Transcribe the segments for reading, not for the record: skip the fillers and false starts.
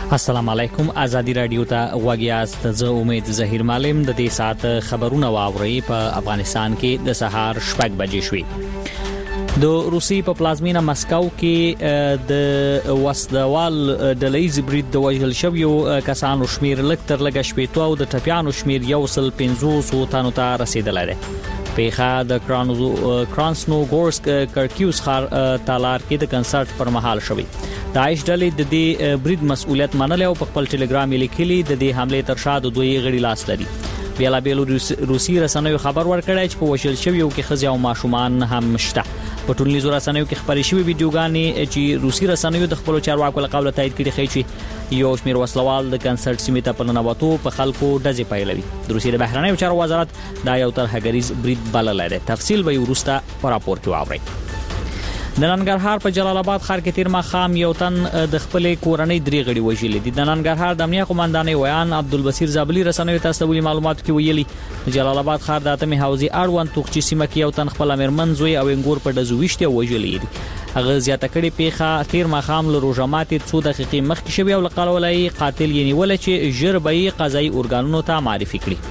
السلام علیکم. آزادی رادیو ته غوږ یاست. زه امید ظهیر معلم د دې ساعت خبرونه واوري. په افغانستان کې د سهار 6 بجې شوې. د روسي په پلازمینه مسکو کې د وسدوال ډلېز برید د وژل شویو کسانو شمیر لږ تر لږه شپېتو او د ټپیانو شمیر 150 تنو ته رسیدلی دی. پیښه د کرانسنوګورسک کرکیوس ښار تالار کې د کنسرت پر مهال شوې. داعش ډلې د دې برید مسؤلیت منل او په خپل ټلګرام لیکلي د دې حمله تر شا د دوی غړي لاس لري. بیا بیل روسي رسنیو خبر ورکړی چې په وژل شویو کې ښځې او ماشومان هم شته. په ټولنیزو رسنیو کې خبرې شوې ویډیوګانې چې روسي رسنیو د خپل چارواکو له قوله تایید کړي ښیي چې یو شمېر وسلوال د کنسرت سیمې ته په ننوتو په خلکو ډزې پیلوي. د روسیې د بهرنیو چارو وزارت دا یو ترهګریز برید بللی دی. تفصیل به وروسته په راپور کې واورئ. د ننګرهار په جلال آباد ښار کې تیر ماښام یو تن د خپلې کورنۍ درې غړي وژلي دي. د ننګرهار د امنیه قومندانۍ ویان عبدالبصیر زابلی رسنیو ته استولي معلوماتو کې ویلي د جلال آباد ښار د اتمې حوزې اړوند توغچي سیمه کې یو تن خپل امرمن زوی او انګور په ډزو ویشته وژلي دي. هغه زیاته کړي پیښه تیر ماښام له روژه ماتې 2 دقیقې مخکې شوې او له قلولای قاتل یې نیول چې ژر به یې قضایي ارګانونو ته معرفي کړي.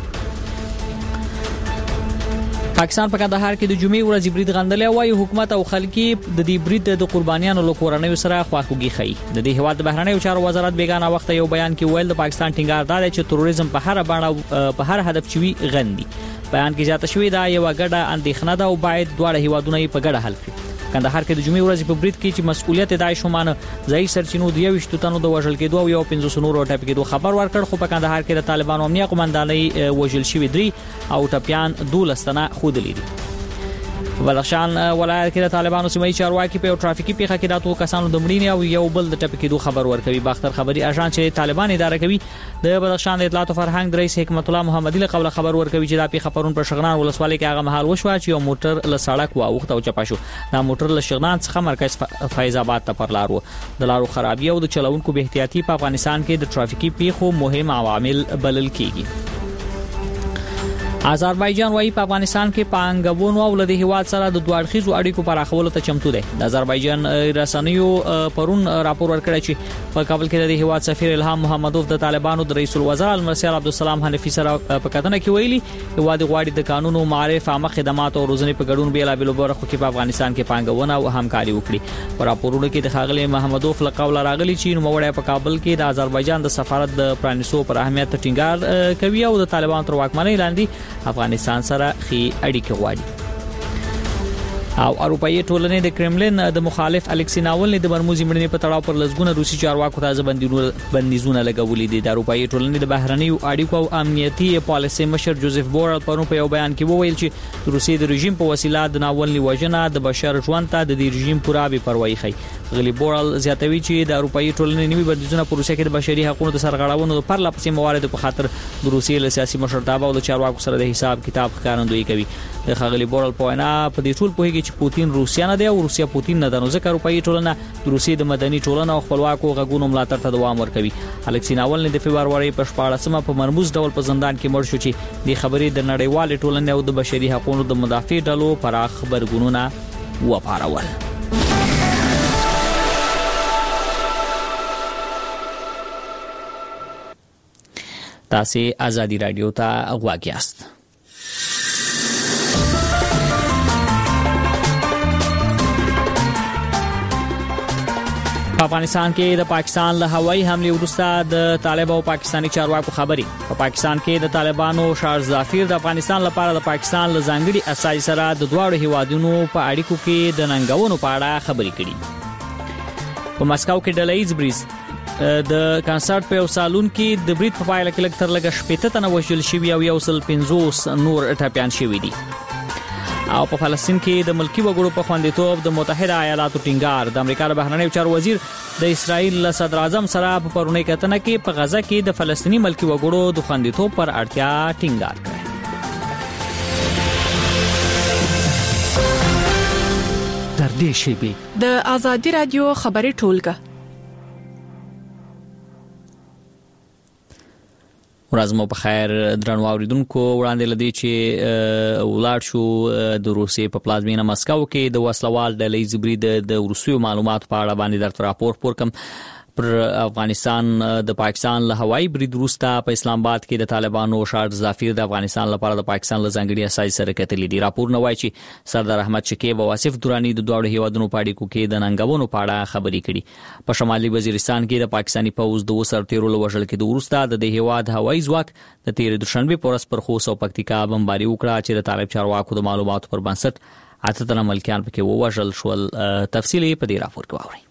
پاکستان په کندهار کې د جمعې ورځې برید غندلې وایي حکومت او خلکي د دې برید د قربانیانو له کورنیو سره خواخوږي ښيي. د دې هیواد د بهرنیو چارو وزارت بیگانه وخت یو بیان کې ویل د پاکستان ټینګار دی چې تروریزم په هر بڼه په هر هدف چوي غندي. بیان کې زیاته شوې دا یو غډه اندېښنه ده او باید دواړه هیوادونه په ګډه حل کړي. کندهار کې د جمعې ورځې په برید کې چې مسؤلیت داعش ومانه ځای سرچینو د 21 تنو د وژل کېدو او 15 نورو ټپي کېدو خبر ورکړ. خو په کندهار کې د طالبانو امنیه قومندانۍ وژل شوي 3 او ټپيان 12 تنه خودلې دي. بلخشان ولایت کې د طالبانو سیمایي چارواکي په ټرافیکي پیښه کې د 2 کسانو د مړینې او یو بل د ټپي کېدو خبر ورکوي. باختر خبري اژانس چې طالبان اداره کوي د بلخشان د اطلاعات او فرهنګ د رئیس حکمت الله محمدي له قوله خبر ورکوي چې دا پیښه پرون پر شغنان ولسوالۍ کې هغه مهال وشوه چې یو موټر له سړک واوښت او چپا شو. دا موټر له شغنان څخه مرکز فیض آباد ته پر لار و. د لارو خرابي او د چلوونکو بې احتیاطي په افغانستان کې د ټرافیکي پیښو مهم عوامل بلل کېږي. آذربایجان وايي په افغانستان کې پانګونو او له هیواد سره د دوړخیزو اړیکو پراخولو ته چمتو دی. د آذربایجان رسنیو پرون راپور ورکړی چې په کابل کې د هیواد سفیر الهام محمدوف د طالبانو د رئیس الوزرا المرسل عبدالسلام حنفي سره په کتنه کې ویلي هیواد غواړي د قانون او معرفت عامه خدمات او روزنې په ګډون بیلابېلو برخو کې په افغانستان کې پانګونه او همکاري وکړي. په راپورونو کې د ښاغلي محمدوف له قوله راغلي چې نوموړی په کابل کې د آذربایجان د سفارت د پرانیستو پر اهمیت ټینګار کوي او د طالبانو تر واکمنۍ لاندې افغانستان سره خي اړیکې غواړي. او اروپאי ټولنې د کرملین د مخالف الکسی ناولني د مرموزي مړینې په تړاو پر لزګونه روسي چارواکو تازه بندیزونه لګولې دي. د اروپאי ټولنې د بهرنیو اړیکو او امنیتي پالیسي مشر جوزف بورل پرون په یو بیان کې وویل چې د روسي د رژیم په وسیله د ناولني وژنه د بشر ژوند ته د دې رژیم پوره بې پروايي ښيي. غلی بورل زیاتوي چې د اروپאי ټولنې نوي بندیزونه په روسیه کې د بشري حقوقو د سرغړونو پر لپسې موارد په خاطر د روسي له سیاسي مشرتابه او د چارواکو سره د حساب کتاب ښکارندویي کوي. د خغلی بورل په وینا په دې ټول پوهیږي چې پوتین روسیا نه دی او روسیا پوتین نه ده، نو ځکه اروپאי ټولنه د روسي د مدني ټولنه او خپلواکو غږونو ملاتړ ته دوام ورکوي. الکسی ناولني د فبرवरी په 14مه په مرموز ډول په زندان کې مړ شو چې د خبرې د نړیوال ټولنې او د بشري حقوقو د مدافع ډلو پراخ خبرګونونه وپارول. تاسو آزادی رادیو ته غواړئ یاست. په افغانستان کې د پاکستان له هوایي حمله وروسته د طالب او پاکستانی چارواکو خبرې په پاکستان کې د طالبانو شارز ظافر د افغانستان لپاره د پاکستان له ځانګړي اساسي سره د دواړو هیوادونو په اړیکو کې د ننګونو په اړه خبرې کړي. په مسکو کې ډلېز برید د کنسرت په یو سالون کې د برید په پایله کې لږ تر لږه 70 تنه وژل شوي او 150 نور ټپيان شوي دي. او په فلسطین کې د ملکی وګړو په خوندیتوب د متحده ایالاتو ټینګار. د امریکا د بهرنیو چارو وزیر د اسرائیل له صدر اعظم سره په پرونی کتنه کې په غزه کې د فلسطینی ملکی وګړو د خوندیتوب پر اړتیا ټینګار کړی. در دې شیبې د آزادی رادیو خبري ټولګه ورځ مو په خیر درنو اوریدونکو. وړاندې لدی چې ولاړ شو د روسیې په پلازمینه مسکو کې د وسلوال ډلې برید د روسي معلوماتو په اړه باندې درته راپور پورکم. پر افغانستان د پاکستان له هوایي برید وروسته په اسلام آباد کې د طالبانو شارټ ظفیر د افغانستان لپاره د پاکستان له ځانګړي اساس سره کتلې دي. راپور نه وایي چې سردار احمد شکیب او آصف درانی د دوه هیوادونو په اړیکو کې د ننګونو په اړه خبرې کړي. په شمالي وزیرستان کې د پاکستاني پوځ د وسرتیرولو وژل کې د وروسته د هیواد هوایي ځواک د تیر دوشنبه پورس پر خوست او پکتیکا بمباري وکړه چې د طالب چارواکو د معلوماتو پر بنسټ 8 تنه ملکیان پکې ووژل شول. تفصیلی په دې راپور کې واورئ.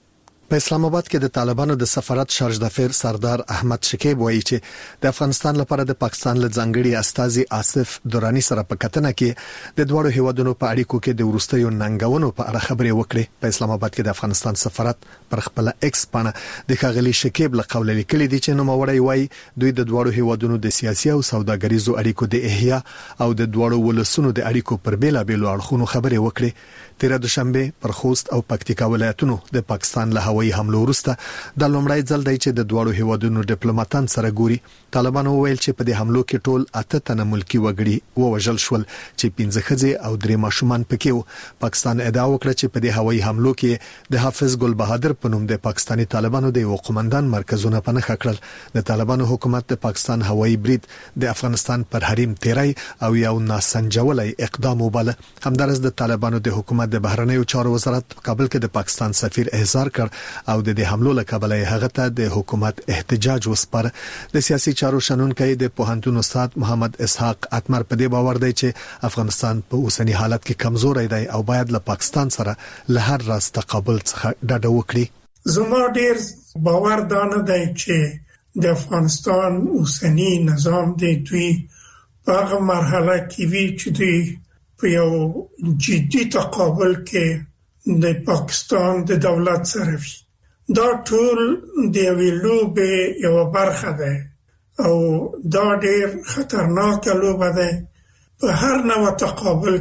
په اسلام آباد کې د طالبانو د سفارت شارج دفیر سردار احمد شکیب وایي چې د افغانستان لپاره د پاکستان له ځانګړي استازي آصف درانی سره په کتنه کې د دوه هیوادونو په اړیکو کې د ورستیو ننګونو په اړه خبرې وکړې. په اسلام آباد کې د افغانستان سفارت پر خپل ایکس باندې د ښاغلي شکیب له قول لیکلي دي چې نوموړی وایي دوی د دوه هیوادونو د سیاسي او سوداګریزو اړیکو د احیا او د دوه ولسونو د اړیکو پر بیلابېلو اړخونو خبرې وکړې. تیر دوشنبه پر خوست او پکتیکا ولایتونو د پاکستان له هوایي حملو وروسته د لومړی ځل دی چې د دوه هیوادونو ډیپلوماټان سره ګوري. طالبانو ویل چې په دې حملو کې ټول 8 تنه ملکی وګړي ووژل شول چې 15 ښځې او 3 ماشومان پکې وو. پاکستان ادعا وکړه چې په دې هوایي حملو کې د حافظ ګل بهادر په نوم د پاکستاني طالبانو د یو قومندان مرکزونه په نښه کړل. د طالبانو حکومت د پاکستان هوایي برید د افغانستان پر حریم تیری او یو ناسنجولای اقدام وباله. همدارس د طالبانو د حکومت د بهرنیو چارو وزارت په کابل کې د پاکستان سفیر احضار کړ او د حملو له کبله هغه ته د حکومت احتجاج وسپاره. د سیاسي چارو شنونکي د پوهنتون استاد محمد اسحاق اتمر په دې باور دی چې افغانستان په اوسنی حالت کې کمزوري دی او باید له پاکستان سره له هر راز تقابل څخه ډډه وکړي. زما ډیر باور دانه دی چې د افغانستان اوسنی نظام دی دوی په هغه مرحله کې وی چې دوی په یو جدي تقابل کې د پاکستان د دولت سره وي. دا ټول د ویلوبه یو برخه ده او دا ډیر خطرناک لوبه ده. په هر نوع تقابل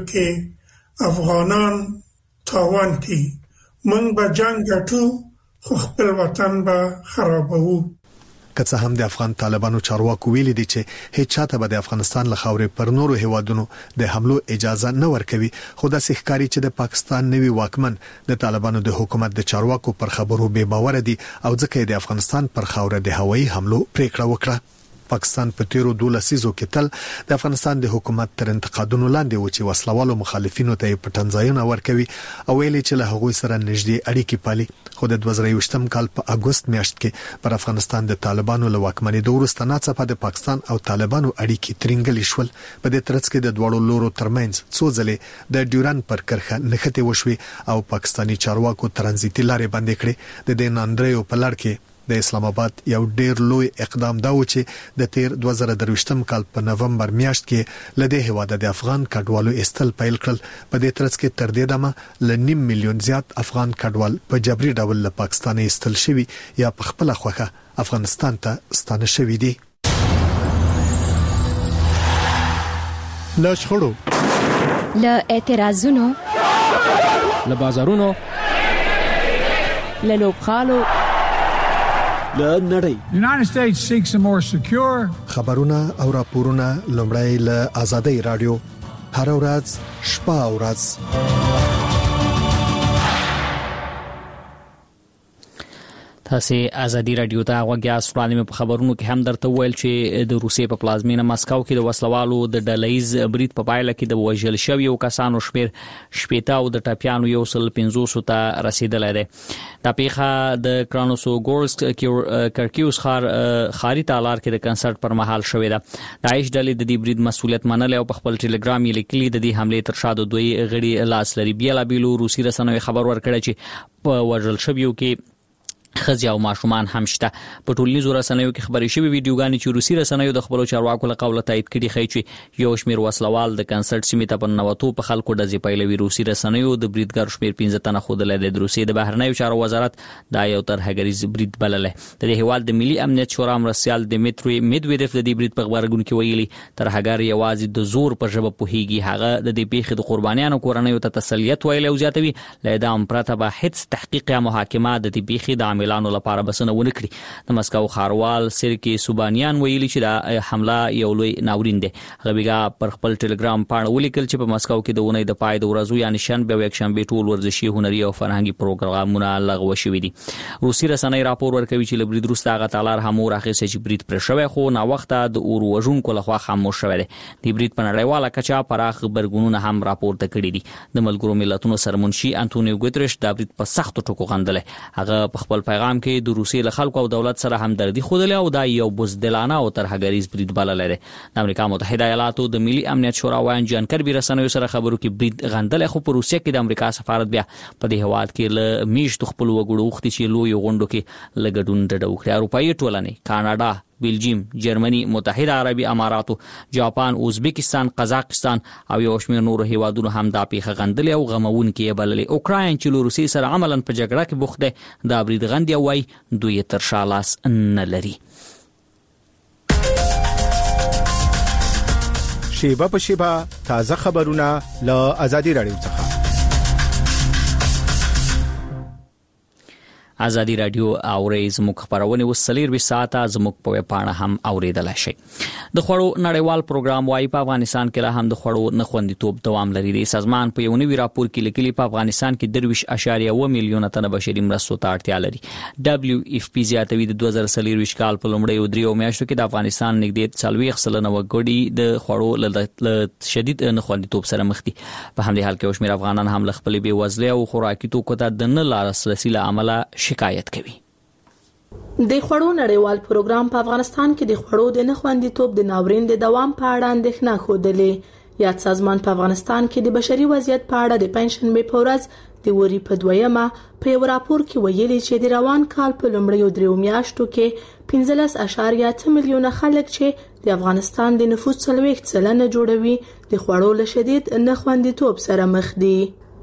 کې افغانان تاوان کوي. موږ به جنگ ګټو خو خپل وطن به خرابوو. که څه هم د افغان طالبانو چارواکو ویلي دي چې هیڅ چاته به د افغانستان له خاورې پر نورو هیوادونو د حملو اجازه نه ورکوي، خو د ښکاری چې د پاکستان نوي واکمن د طالبانو د حکومت د چارواکو پر خبرو بے باور دي او ځکه د افغانستان پر خاوره د هوایي حملو پریکړه وکړه. پاکستان په تیرو 12 لسیزو کې تل د افغانستان د حکومت تر انتقادونو لاندې و چې وسلوالو مخالفینو ته په تنځایونه ورکوي او ویلي چې له هغوی سره نږدې اړیکې پالي. خو د 2023م کال په اگست میاشت کې پر افغانستان د طالبانو له واکمنۍ وروسته ناڅاپه د پاکستان او طالبانو اړیکې ترنګلې شول. په دې ترڅ کې د دوړو لورو ترمنځ څو ځلې د ډیورن پر کرښه نښتې وشوي او پاکستانی چارواکو ترانزیتي لارې بندې کړې. د دې ناندریو په لړ کې د اسلام آباد یو ډیر لوی اقدام دا و چې د تیر 2023م کال په نومبر میاشت کې لدې هواده د افغان کډوالو استل پیل کړل. په دې ترڅ کې تر دې دمه ل 9 میلیون زیات افغان کډوال په جبري ډول له پاکستان استل شوي یا په خپل خوخه افغانستان ته ستانه شوي دي. له شخړو، له اعتراضونو، له بازارونو، له لوبغالو، له نړۍ. The United States seeks a more secure. خبرونه او راپورونه لومړی له آزادۍ رادیو هر ورځ شپه او ورځ. تاسو ازادي رادیو ته غوږیاست. وړاندې په خبرونو کې هم درته ویل چې د روسیې په پلازمینه مسکو کې د وسلوالو د ډلهیز برید په پایله کې د وژل شویو کسانو شمیر 70 او د ټاپیانو 150 ته رسیدلی دی. دا پیښه د کرانوسوګورسک کرکیوس خاري تالار کې د کنسرت پر مهال شوې ده. داعش ډلې د دې برید مسؤلیت منل او په خپل ټلګرام یې لیکلي د دې حمله تر شا د دوی غړي لاس لري. بیلابېلو روسي رسنیو خبر ورکړی چې په وژل شویو کې خزي او ماشومان هم شته. په ټولنیزو رسنیو کې خبرې شوې ویډیوګانې چې روسي رسنیو د خپل چارواکو له قوله تایید کړي ښیي چې یو شمیر وسلوال د کنسرت سیمې ته په نوتو په خلکو ډزې پیلوي. روسي رسنیو د بریدګر شمیر 15 تنه ښودلی دی. د روسیې د بهرنیو چارو وزارت دا یو ترهګریز برید بللی. د دې هیواد د ملي امنیت شورا مرستیال دمیتری میدویدف د دې برید په خبرګون کې ویلي ترهګر یوازې د زور په ژبه پوهیږي. هغه د دې پیښې د قربانیانو کورنیو ته تسلیت ویلی او زیاتوي له اعدام پرته به هیڅ تحقیق یا محاکمه د دې پیښې د عاملانو لپاره بسنه ونه کړي. د مسکو خاروال سرکی سوبانیان ویلي چې دا حمله یو لوی ناورین دی. غبیګه پر خپل ټلګرام باندې ولیکل چې په مسکو کې د ونې د پای د ورځو یعنی شنبه او یکشنبه ټول ورزشي هنري او فرهنګي پروګرامونه لغوه شوي دي. روسي رسنۍ راپور ورکوي چې لبرید روستا غتالار همور اخیسه چې برید پر شوی خو نا وخت د اور وژونکو لخوا خاموش شوی دی. د برید په نړیواله کچه پراخ خبرګونونه هم راپورته کړي دي. د ملګرو ملتونو سرمنشي انټونیو ګوتریش د برید په سختو ټکو غندلې. هغه په خپل پیغام کې د روسي له خلکو او دولت سره همدردي خوده او دا یو بزدلانه او ترهګریز برید بلل لري. د امریکا متحده ایالاتو د ملي امنیت شورا وایي جان کربي رسنیو سره خبرو کې برید غندل خو په روسیه کې د امریکا سفارت بیا په دې هواد کې له میشت خپل وګړو وختي چې لوی غونډو کې لګډون ډډه وکړي. اروپایي ټولنې کاناډا، بلجیم، جرمني، متحده عربي اماراتو، جاپان، ازبکستان، قزاقستان او یو شمېر نور هیوادونو هم دا پیښه غندلې او غمونکې بللې. اوکراین چې له روسیې سره عملاً په جګړه کې بوخت دی دا برید غندي او وايي دوی تر شا لاس نه لري. شیبه په شیبه تازه خبرونه له آزادي رادیو څخه. آزادي رادیو اوري زموږ خبرونه وسلیر 20 ساعته زموږ په پاڼه هم اوریدل شي. د خوړو نړیوال پروګرام وايي په افغانستان کې لا هم د خوړو نه خوندیتوب دوام لري. د سازمان په یو نوي راپور کې لیکلي په افغانستان کې 23.1 میلیونه تنه بشري مرستو ته اړتیا لري. WFP زیاتوي د 2023 کال په لومړیو 3 میاشتو کې د افغانستان نږدې 40% وګړي د خوړو له شدید نه خوندیتوب سره مخ دي. په همدې حال کې شمېر افغانان هم له خپل بې وزلۍ او خوراکي توکو ته د نه لاسرسي له امله شکایت کوي. د خوړو نړیوال پروګرام په افغانستان کې د خوړو د نه خوندیتوب د ناورین د دوام په اړه اندېښنه خوده. یاد سازمان په افغانستان کې د بشري وضعیت په اړه د پنځشنبه په ورځ د وری په 2مه په یو راپور کې ویلي چې د روان کال په لومړیو 3 میاشتو کې 15.8 میلیونه خلک چې د افغانستان د نفوس 40% جوړوي د خوړو له شدید نه خوندیتوب سره مخ دي.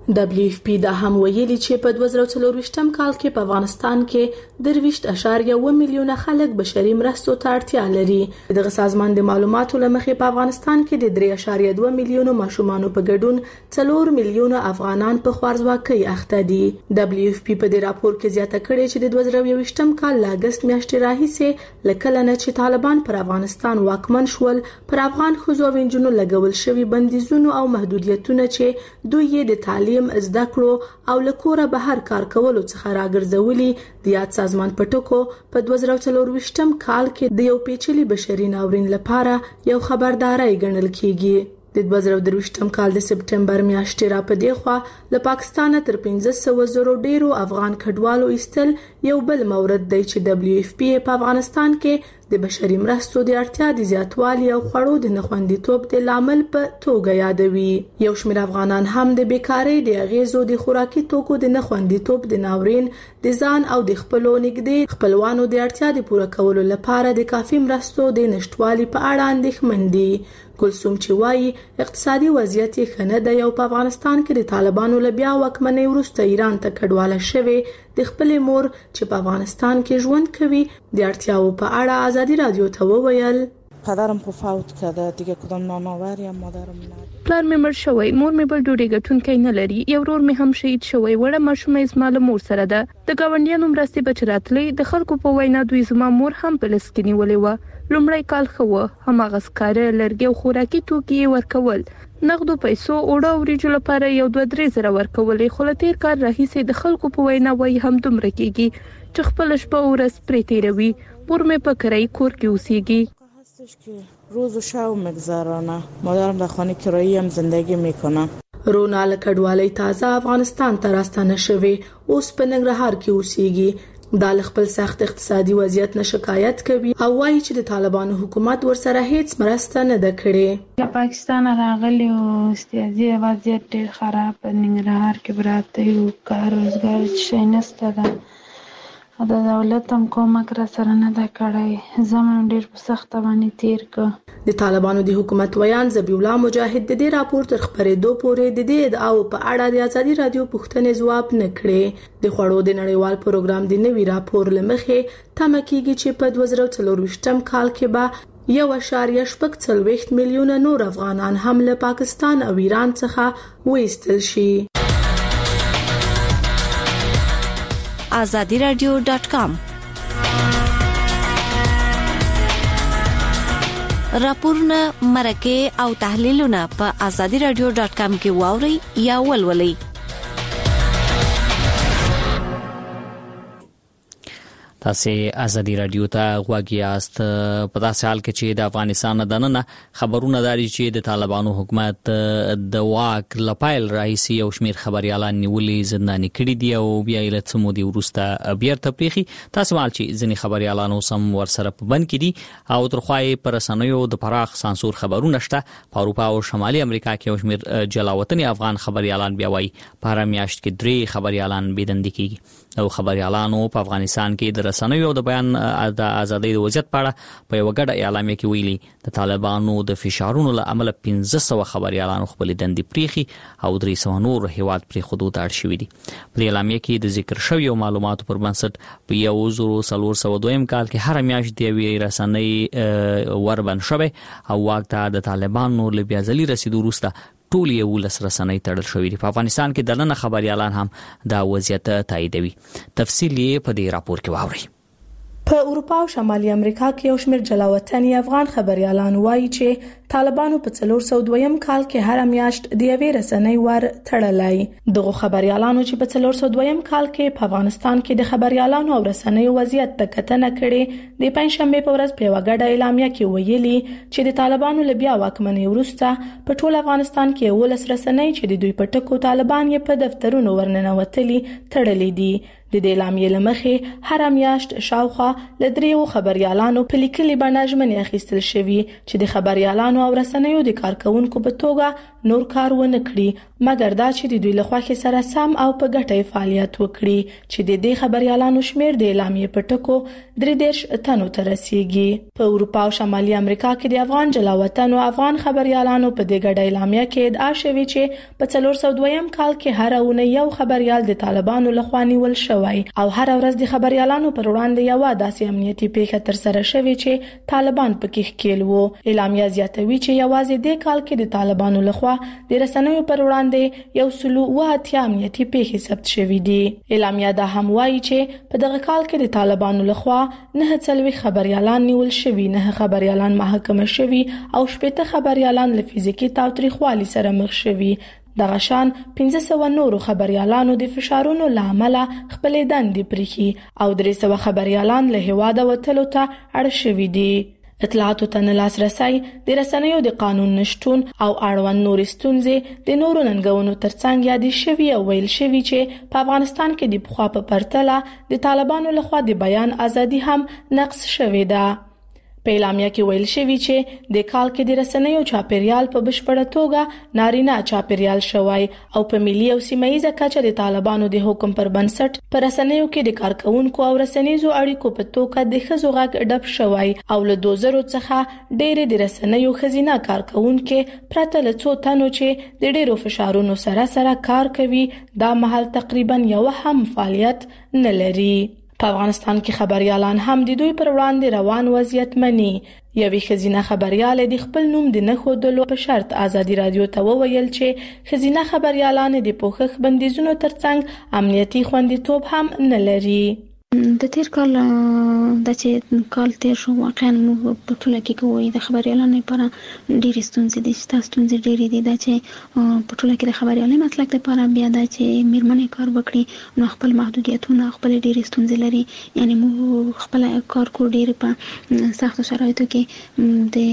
WFP دا هم ویلي چې په 2024 کال کې په افغانستان کې 23.1 میلیونه خلک بشري مرستو ته اړتیا لري. دغه سازمان د معلوماتو لمخې په افغانستان کې د 3.2 میلیونه ماشومانو په ګډون 4 میلیونه افغانان په خوارځواکۍ اخته دي. WFP په دې راپور کې زیاته کړې چې د 2023 کال له اگست میاشتې راهیسې لکه نه چې طالبان پر افغانستان واکمن شول پر افغان ښځو او نجونو لګول شوی بندیزونه او محدودیتونه چې دوی د تعلیم زده کړو او لکوره بهر کار کولو څخه راګرځولي. د یاد سازمان په ټکو په 2024 کال کې د یو پیچلي بشري ناورین لپاره یو خبرداري ګڼل کیږي. د 2023 کال د سپټمبر میاشتې را په دی خوا له پاکستان تر 1500 ډیرو افغان کډوالو ایستل یو بل مورد دی چې WFP په افغانستان کې د بشري مرستو د اړتیا د زیاتوالي او خوړو د نخوندیتوب د لامل په توګه یادوي. یو شمېر افغانان هم د بیکارۍ د اغیزو د خوراکي توکو د نخوندیتوب د ناورین د ځان او د خپلو نږدې خپلوانو د اړتیا د پوره کولو لپاره د کافي مرستو د نشټوالي په اړه اندېښمن دي. ګلسوم چې وايي اقتصادي وضعیت یې ښه نه دی او په افغانستان کې د طالبانو له بیا واکمنۍ وروسته ایران ته کډواله شوې د خپلې مور چې په افغانستان کې ژوند کوي د اړتیاو په اړه آزادي رادیو ته وویل. پدرم خو فوت کرده دیگه کدام نانآور یا مادرم نه. پلار مې مړ شوی، مور مې بل ډوډۍ ګټونکی نه لري، یو ورور مې هم شهید شوی، وړه ماشومه زما له مور سره ده. د ګاونډیانو مرستې به چې راتلې د خلکو په وینا دوی زما مور هم په لس کې نیولې وه. لومړی کال ښه وه، هماغه سکاره لرګي او خوراکي توکي یې ورکول. نغدو پیسو اوړه او وریجو لپاره یو 2-3 زره ورکولې، خو له تیر کال راهیسې د خلکو په وینا وایي هم دومره کېږي چې خپل شپه او ورځ پرې تېروي. مور مې په کرایي کور کې اوسېږي. هستش که روز و شب میگذرانه. مادرم در خانه کرایی هم زندگی میکنه. رونا له کډوالۍ تازه افغانستان ته راستنه شوې، اوس په ننګرهار کې اوسېږي. دا له خپل سخت اقتصادي وضعیت نه شکایت کوي او وایي چې د طالبانو حکومت ورسره هیڅ مرسته نه ده کړې. له پاکستان راغلي او اقتصادي وضعیت ډېر خراب په ننګرهار کې براته یو کار روزګار شي نشته ده. د دولت هم کومک را سره نه ده کړی. زمون ډېر په سخته باندې تیر کړ. د طالبانو د حکومت ویان ذبیح الله مجاهد د دې راپور تر خبرېدو پورې د دې ادعاو په اړه د آزادي رادیو پوښتنې ځواب نه کړې. د خوړو د نړیوال پروګرام د نوي راپور لمخې تمه کیږي چې په 2024 کال کې به 1.4 میلیونه نور افغانان هم له پاکستان او ایران څخه وایستل شي. azadiradio.com. راپورونه مرکه او تحلیلونه په azadiradio.com کې واوري یا ولولئ. تاسو ازادي رادیو ته غوږی یاست. په داسې حال کې چې د افغانستان د نن خبرونه داري چې د طالبانو حکومت د واک لپایل رئیس یو شمیر خبريالان نیولې زنداني کړي دي او بیا یې له سمودي ورسته بیرته پریخي. تاسو مال چې ځینې خبريالان سم ورسره په بند کې دي او ترخوای پر رسنیو د پراخ سانسور خبرونه شته. په اروپا او شمالي امریکا کې یو شمیر جلاوطني افغان خبريالان بیا وایي په هر میاشت کې 3 خبريالان بيدند کیږي او خبريالانو په افغانستان کې د رسنیو د بیان د ازادۍ د وضعیت په اړه په یو غټه اعلامیه کې ویلي د طالبانو د فشارونو له امله 1500 خبريالانو خپل دندې پریخي او 300 نور هیواد پری حدود اړ شوې دي. په اعلامیه کې د ذکر شوی معلوماتو پر بنسټ په 1402 کال کې هر میاشت د وی رسنۍ وربن شوه او واکته د طالبانو له بیا ځلې رسیدو وروسته ټول یو لس رسنۍ تړل شوې دي. په افغانستان کې د نن خبريالان هم دا وضعیت تاییدوي. تفصیل یې په دې راپور کې واورئ. په اروپا او شمالي امریکا کې یو شمېر جلاوطني افغان خبريالان وایي چې طالبانو په 402 کال کې هر میاشت د یوې رسنۍ ور تړلای. دغه خبريالانو چې په 402 کال کې په افغانستان کې د خبريالانو او رسنیو وضعیت ته کتنه کړې د پنځشنبه په ورځ په وګړه اعلامیه کې ویلي چې د طالبانو له بیا واکمنۍ وروسته په ټول افغانستان کې ولس رسنۍ چې د دوی په ټکو طالبان یې په دفترونو ورننوتلي تړلې دي. د دې اعلامیې لمخې هر میاشت شاوخوا له 3 خبريالانو په لیکلي بڼه ژمنې اخیستل شوی چې د خبريالانو او رسنیو د کارکونکو په توګه نور کار ونه کړي مګر دا چې د دوی له خوا سره سم او په ګټه فعالیت وکړي چې د دې خبريالانو شمیر د اعلامیې په ټکو 3 تنو ته رسیږي. په اروپا او شمالي امریکا کې د افغان جلاوطن او افغان خبريالانو په دې ګډه اعلامیه کې ادعا شوی چې په 402 کال کې هر اونه یو خبريال د طالبانو لخوا نیول شوی او هر ورځ د خبريالانو پر وړاندې یو داسې امنیتي پیښه تر سره شوی چې طالبان پکې ښکیل وو. اعلامیه زیاتوي چې یوازې د کال کې د طالبانو لخوا د رسنیو پر وړاندې 180 امنیتي پیښې ثبت شوې دي. اعلامیه دا هم وایي چې په دغه کال کې د طالبانو لخوا 9 خبريالان نیول شوي، 9 خبريالان محاکمه شوي او 18 خبريالان له فزیکی تاوتریخوالي سره مخ شوي. دغه شان 1500 نورو خبريالانو د فشارونو لامل خپل دندې پریخي او 300 خبريالان له هواده وتلو ته اړ شوي دي. اطلاعاتو ته نه لاسرسی، د رسنیو د قانون نشټون او اړوند نورې ستونزې د نورو ننګونو ترڅنګ یادې شوي او ویل شوي چې په افغانستان کې د پخوا په پرتله د طالبانو لخوا د بیان ازادي هم نقص شوې ده. په اعلامیه کې ویل شوی چې د کال کې د رسنیو چاپیریال په بشپړه توګه نارینه چاپیریال شوی او په ملي او سیمایي کچه د طالبانو د حکم پر بنسټ پر رسنیو کې د کارکونکو او رسنیزو اړیکو په توګه د ښځو غږ ډب شوی او له 2000 څخه ډېر د رسنیو خزینه کارکونکو پرته له څو تنو چې د ډېرو فشارونو سره کار کوي دا مهال تقریبا یو هم فعالیت نه لري. په افغانستان کې خبريالان هم د دوی پر وړاندې روان وضعیت مني. یوې خزینه خبريال د خپل نوم د نه خودلو په شرط ازادي رادیو ته وویل چې خزینه خبريالان د پوښښ بندیزونو ترڅنګ امنیتي خوندیتوب هم نه لري. د تیر کال د چې کال تیر شو واقعا په ټول کې کوي د خبريالانو لپاره ډېر ستونزې دي، ستونزې ډېرې دي د چې په ټول کې د خبريالۍ مسلک لپاره بیا د چې میرمنې کار وکړي نو خپل محدودیتونه خپل ډېر ستونزې لري. یعنی مو خپل کار کو ډېر په سخت شرایطو کې د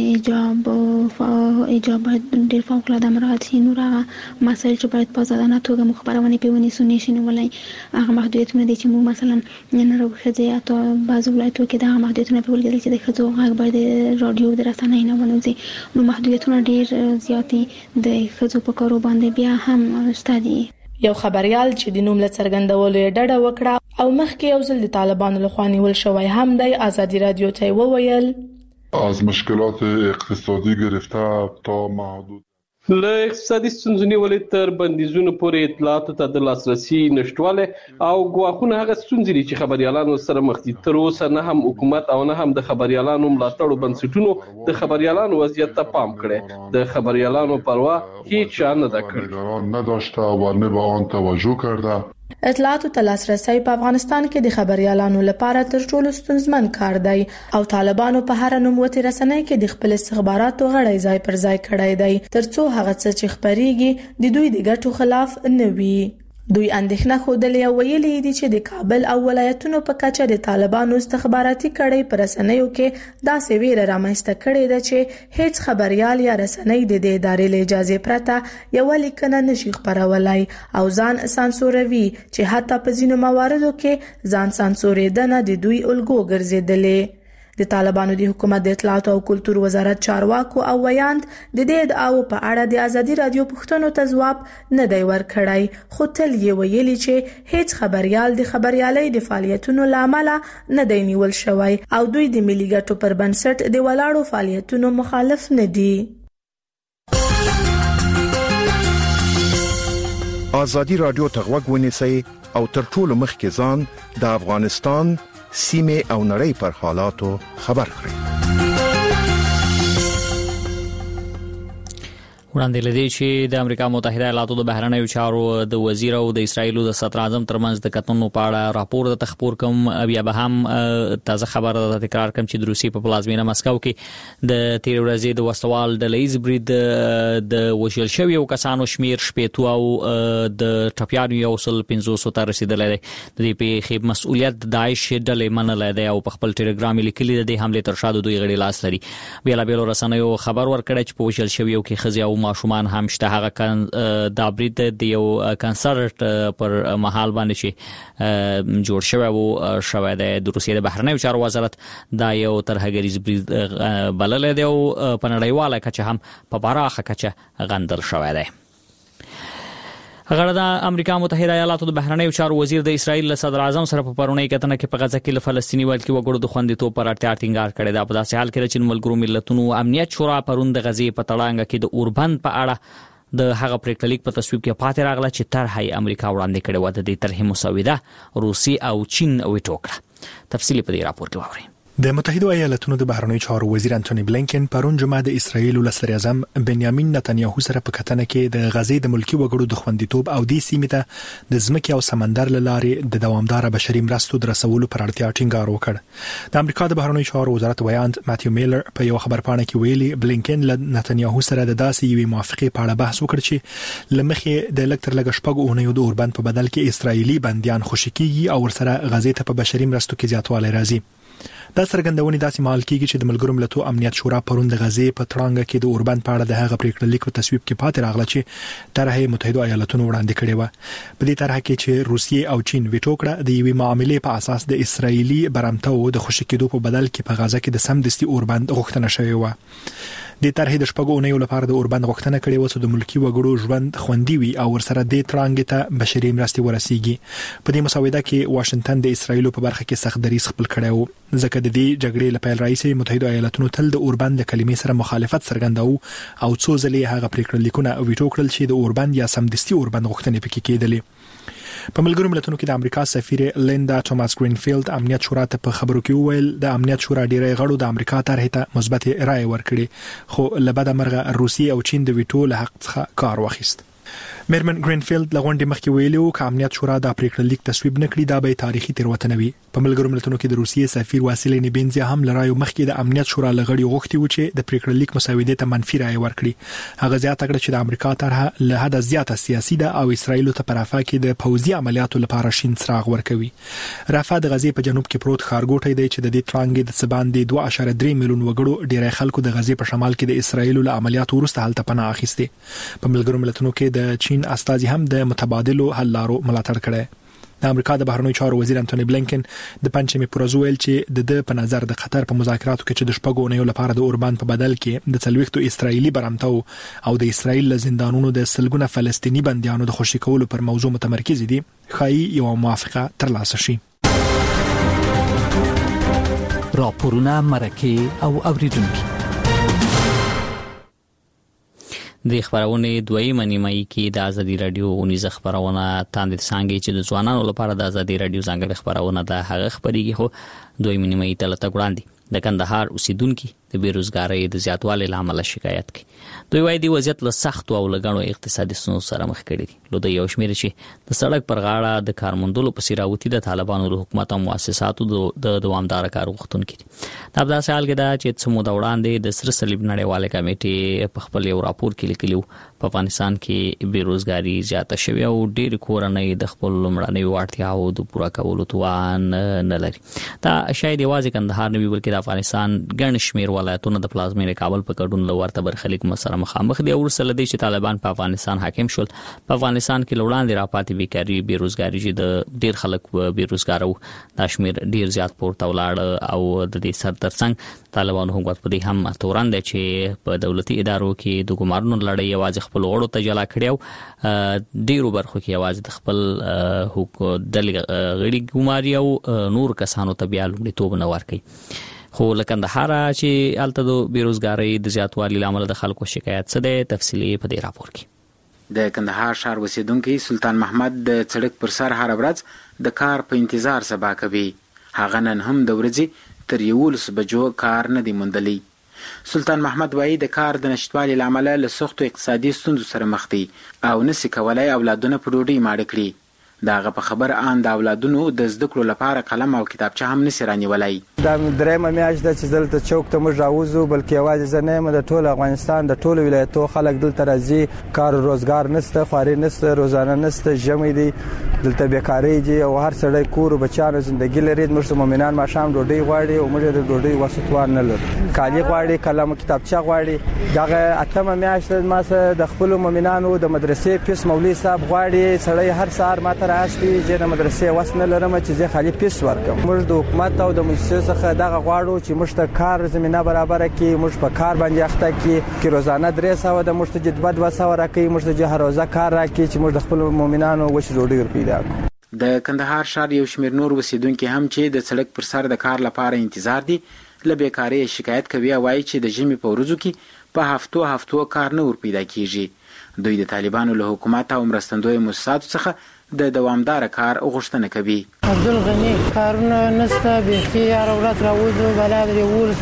ایجاب ډېر فوق العاده مراعات شي. نو هغه مسایل چې باید په ځانګړې توګه مخبرونه پیونی سونی شنو ولای هغه محدودیتونه دي چې مو مثلا نه راوخځي اته بعض ولایتونو کې دا محدودیتونه په ولګل چې د خځو غږ باید رادیو د رسنۍ نه ونوځي. نو محدودیتونه ډېر زیاتې د خځو په کارو باندې بیا هم شته دي. یو خبريال چې د نوم له څرګندولو ډډه وکړه او مخکې یو ځل د طالبانو لخوا نیول شوی هم د ازادي رادیو ته وویل از مشکلات اقتصادی گرفته تا محدود له اقتصادي ستونزو نیولې تر بندیزونو پورې اطلاعاتو ته د لاسرسي نشټواله او ګواښونه هغه ستونزې دي چې خبريالانو سره مخ دي. تر اوسه نه هم حکومت او نه هم د خبريالانو ملاتړو بنسټونو د خبريالانو وضعیت ته پام کړي. د خبريالانو پروا هیڅ نه ده کړې، نداشته و نه به آن توجه کرده. اطلاعاتو ته لاسرسی په افغانستان کې د خبريالانو لپاره تر ټولو ستونزمن کار دی او طالبانو په هر نوموتي رسنۍ کې د خپل استخباراتو غړي ځای پر ځای کړی دی ترڅو هغه څه چې خبريږي د دوی د ګټو خلاف نه وي. دوی اندېښنه خوده ویلي دي چې د کابل او ولایتونو په کچه د طالبانو استخباراتي کړۍ پر رسنیو کې داسې ویره رامنځته کړې ده چې هیڅ خبريال یا رسنۍ د دې ادارې له اجازه پرته یو لیکنه نشي خبرولای او ځان سانسوروي چې حتی په ځینو مواردو کې ځان سانسوریدنه د دوی الګو ګرځیدلې. د طالبانو د حکومت د اطلاعات او کلتور وزارت چارواکو او ویاند د دې ادعاو په اړه د ازادي رادیو پوښتنو ته ځواب نه دی ورکړی خو تل یې ویلي چې هیڅ خبريال د خبريالۍ د فعالیتونو لامل نه دی نیول شوی او دوی د ملي ګټو پر بنسټ د ولاړو فعالیتونو مخالف نه دي. ازادي رادیو ته غوږ ونیسئ او تر ټولو مخکې ځان د افغانستان سیمه او نړۍ پر حالاتو خبر کړئ. وړاندې لدی چې د امریکا متحده ایالاتو د بهرنیو چارو د وزیر او د اسرایل د صدر اعظم ترمنځ د کتنو په اړه راپور د تخبر کوم بیا به هم تازه خبر د تکرار کوم چې د روسي په پلازمینه مسکو کې د تیر ورځې د وسوال د لیز برید د وشل شوی او کسانو شمیر شپېتو او د ټپيانو یو سل 500 ته رسیدلی دی. د دې په مسؤلیت داعش ډلې منلای دی او په خپل ټلګرام لیکلي د حمله تر شا د دوی غړي لاس لري. بیا له رسنیو خبر ورکړی چې په وشل شوی او کې خزي او ماشومان هم شته. هغه د برید د یو کنسرت پر محل باندې چې جوړ شوی او شوی د روسیې د بهرنیو چارو وزارت دا یو ترهګریز برید بلل دی او په نړیواله کچه هم په پراخه کچه غندل شوی دی. هغه د امریکا متحده ایالاتو د بهرنیو چارو وزیر د اسرایل له صدر اعظم سره په پرونی کتنه کې په غزه کې له فلسطینی ولکې وګړو د خوندیتوب پر اړتیا ټینګار کړی دا په داسې حال کې چې ملګرو ملتونو امنیت شورا پرون د غزې په تړانګه کې د اوربند په اړه د هغه پریکړه لیک په تصویب کې پاتې راغله چې طرحه امریکا وړاندې کړې و. د دې طرحې مسوده روسي او چین وټوکړه. تفصیلی په دې راپور کې واورئ. د متحده ایالاتونو د بهرنیو چارو وزیر انټونی بلینکن پرون جمعه د اسرایل له صدر اعظم بنیامین نتنیاهو سره په کتنه کې د غزې د ملکی وګړو د خوندیتوب او د سیمې ته د ځمکې او سمندر لارې د دوامدار بشري مرستو د رسولو پر اړتیا ټینګار وکړ. د امریکا د بهرنیو چارو وزارت ویاند ماتیو میلر په یو خبرپاڼه کې ویلي بلینکن له نتنیاهو سره د داسې یوې موافقې په اړه بحث وکړ چې لمخې د الکتر لګ شپږ اونیو د اوربند په بدل کې اسرایلی بنديان خوشی کیږي او ورسره غزې ته په بشري مرستو کې زیاتوالی راځي. دا څرګندونې داسې مهال کېږي چې د ملګرو ملتونو امنیت شورا پرون د غزې په تړانګه کې د اوربند په اړه د هغه پریکړه لیک په تصویب کې پاتې راغله چې طرحه متحده ایالاتونو وړاندې کړې و. په دې طرحه کې چې روسیې او چین ویټو کړه د یوې معاملې په اساس د اسرایلی برمتو د خوشی کېدو په بدل کې په غزه کې د سمدستي اوربند غوښتنه شوې و. د طرحې د شپږو اونیو لپاره د اوربند غوښتنه کړې و چې د ملکی وګړو ژوند خوندي وي او ورسره د ترانګ ته بشري مرستې ورسیږي. په دې مسوده کې واشنگټن د اسرایل په برخه کې سخت دریځ خپل کړی و ځکه د دې جګړې لپاره رئیس متحده ایالاتونو تل د اوربند د کلمې سره مخالفت څرګنداو او څو ځلې هغه پریکړه لیکونه ویټو کړل چې د اوربند یا سمدستي اوربند غوښتنې پکې کېدلې. په ملګرو ملتونو کې د امریکا سفیر لیندا توماس گرینفیلد امنیت شورا ته په خبرو کې وویل د امنیت شورا ډیری غړو د امریکا طرحې ته مثبت رائے ورکړي خو لبد مرغه روسیې او چین د ویټو له حق څخه کار واخیست. میرمن گرینفیلد لغونډې مخکې ویلو چې امنیت شورا د پریکړه لیک تصویب نکړي دا به تاریخي تیروتنه وي. په ملګرو ملتونو کې د روسیې سفیر واسیلی نیبنزی هم لرايو مخکې د امنیت شورا لغړي غوښتي و چې د پریکړه لیک مسودې ته منفي رائے ورکړي. هغه زیاته کړه چې د امریکا طرحه له حد زیاته سیاسي ده او اسرایل ته په رافاه کې د پوځي عملیاتو لپاره شین څراغ ورکوي. رافاه د غزې په جنوب کې پروت ښارګوټی دی چې د دې ترانګ د سباندې 2.3 میلیون وګړو ډیری خلکو د غزې په شمال کې د اسرایل له عملیاتو وروسته هلته پناه اخیسته. په ملګرو ملتونو کې د چین استازي هم د متبادلو حل لارو ملاتړ کړي. د امریکا د بهرنیو چارو وزیر انټونی بلینکن د پنځمې پر ویل چې د په نظر د قطر په مذاکراتو کې چې د شپږو اونیو لپاره د اوربند په بدل کې د څلويختو اسرایلی برمتو او د اسرایل له زندانونو د سلګونه فلسطینی بنديانو د خوشی کولو پر موضوع متمرکز دي خای یو موافقه ترلاسه شي. راپورونه مرکه او اوریدونکو د خبرونه دویمه نیمه کې د ازادي رادیو اونیزه خبرونه تاند څنګه چې د ځوانانو لپاره د ازادي رادیو څنګه خبرونه د هغه خبريږي خو دویمه نیمه ته لته ګړاندې د کندهار اوسیدونکو د بیروزګاری د زیاتوالي لامل شکایت کوي. دوی وايي د وضعیت له سخت او لګڼو اقتصادي ستونزو سره مخ کړي دي. لو د یو شمېر چې د سړک پر غاړه د کارمندلو په سیراوتی د طالبانو د حکومت او مؤسساتو د دوامدار کار غوښتونکي دي. دا په داسې حال کې ده چې څو موده وړاندې د سره صلیب نړیواله کمیټې په خپل یو راپور کې لیکلي په افغانستان کې بیروزګاری زیاته شوې او ډېر کورنۍ د خپل لومړنۍ اړتیاو د پوره کولو توان نه لري. دا شاید یوازې کندهار نه وي بلکې د افغانستان ګڼ شمېر ولایتونه د پلازمینې کابل په ګډون له ورته برخلیک سره مخامخ دي. ورسره د چې طالبان په افغانستان حاکم شول، په افغانستان کې وړاندې راپاتې بیکاری بیروزګاری چې د ډېر خلک بیروزګار وو دا شمېر ډېر زیات پورته ولاړ او د دې سر ترڅنګ طالبانو حکومت په دې هم تورن دی چې په دولتي ادارو کې د ګمارنو لړۍ یوازې خپل غړو ته جلا کړی او ډېرو برخو کې یوازې د خپل ډلې غړي ګماري او نور کسانو ته بیا لومړیتوب نه ورکوي. خو لکه کندهار چې الته د بیروزګاری د زیاتوالي لامل د خلکو شکایت څه دی تفصیلی په دې راپور کې. د کندهار ښار اوسیدونکي سلطان محمد د سړک پر سر هر ورځ د کار په انتظار سبا کوي. هغه نن هم د ورځې تر 11 بجو کار نه دی موندلی. سلطان محمد وایي د کار د نشټوالي لامل له سختو اقتصادي ستونزو سره مخ دي او نسی کولای اولادونه په ډوډۍ ماړه کړي. داغه په خبر ان د اولادونو د زده کړو لپاره قلم او کتابچه هم نسی رانیولای. دا درېمه میاشت ده چې دلته چوک ته موږ راوځو، بلکې یوازې زه نه یم، د ټول افغانستان د ټولو ولایتو خلک دلته راځي. کار روزګار نشته، خواري نشته، روزانه نشته، ژمی دی، دلته بیکاري دي او هر سړی کور او بچیانو زندگی لري. موږ مومنان ماښام ډوډۍ غواړي او موږ د ډوډۍ وسوتوان نه لرو. کالي غواړي، قلم او کتابچه غواړي. دغه اتمه میاشت ما سره د خپل مومنانو د مدرسې پیس مولوي صاحب غواړي. سړی هر سهار ماته راځي چې د مدرسې وس نه لرم چې زه خالي پیس ورکم. موږ د حکومت او د مؤسسو څخه دغه غواړو چې موږ ته کار زمينه برابر کړي، موږ په کار باندې اخته کړي چې روزانه 300 د موږ ته جدبد 200 راکړي، موږ ته هر روزه کار راکړي چې موږ د خپل مؤمنانو وش ډوډۍ پیدا کړو. د کندهار ښار یو شمېر نور اوسیدونکي هم چې د سړک پر سر د کار لپاره انتظار دي له بیکاری شکایت کوي او وايي چې د ژمي په ورځو کې په هفتو کار نه ور پیدا کیږي. دوی د طالبانو له حکومت او مرستندوی مؤسساتو څخه د دوامدار کار غوښتنه کوي. عبدالغنی کارونه نسته، بیخي هر ورځ راوځو بلا د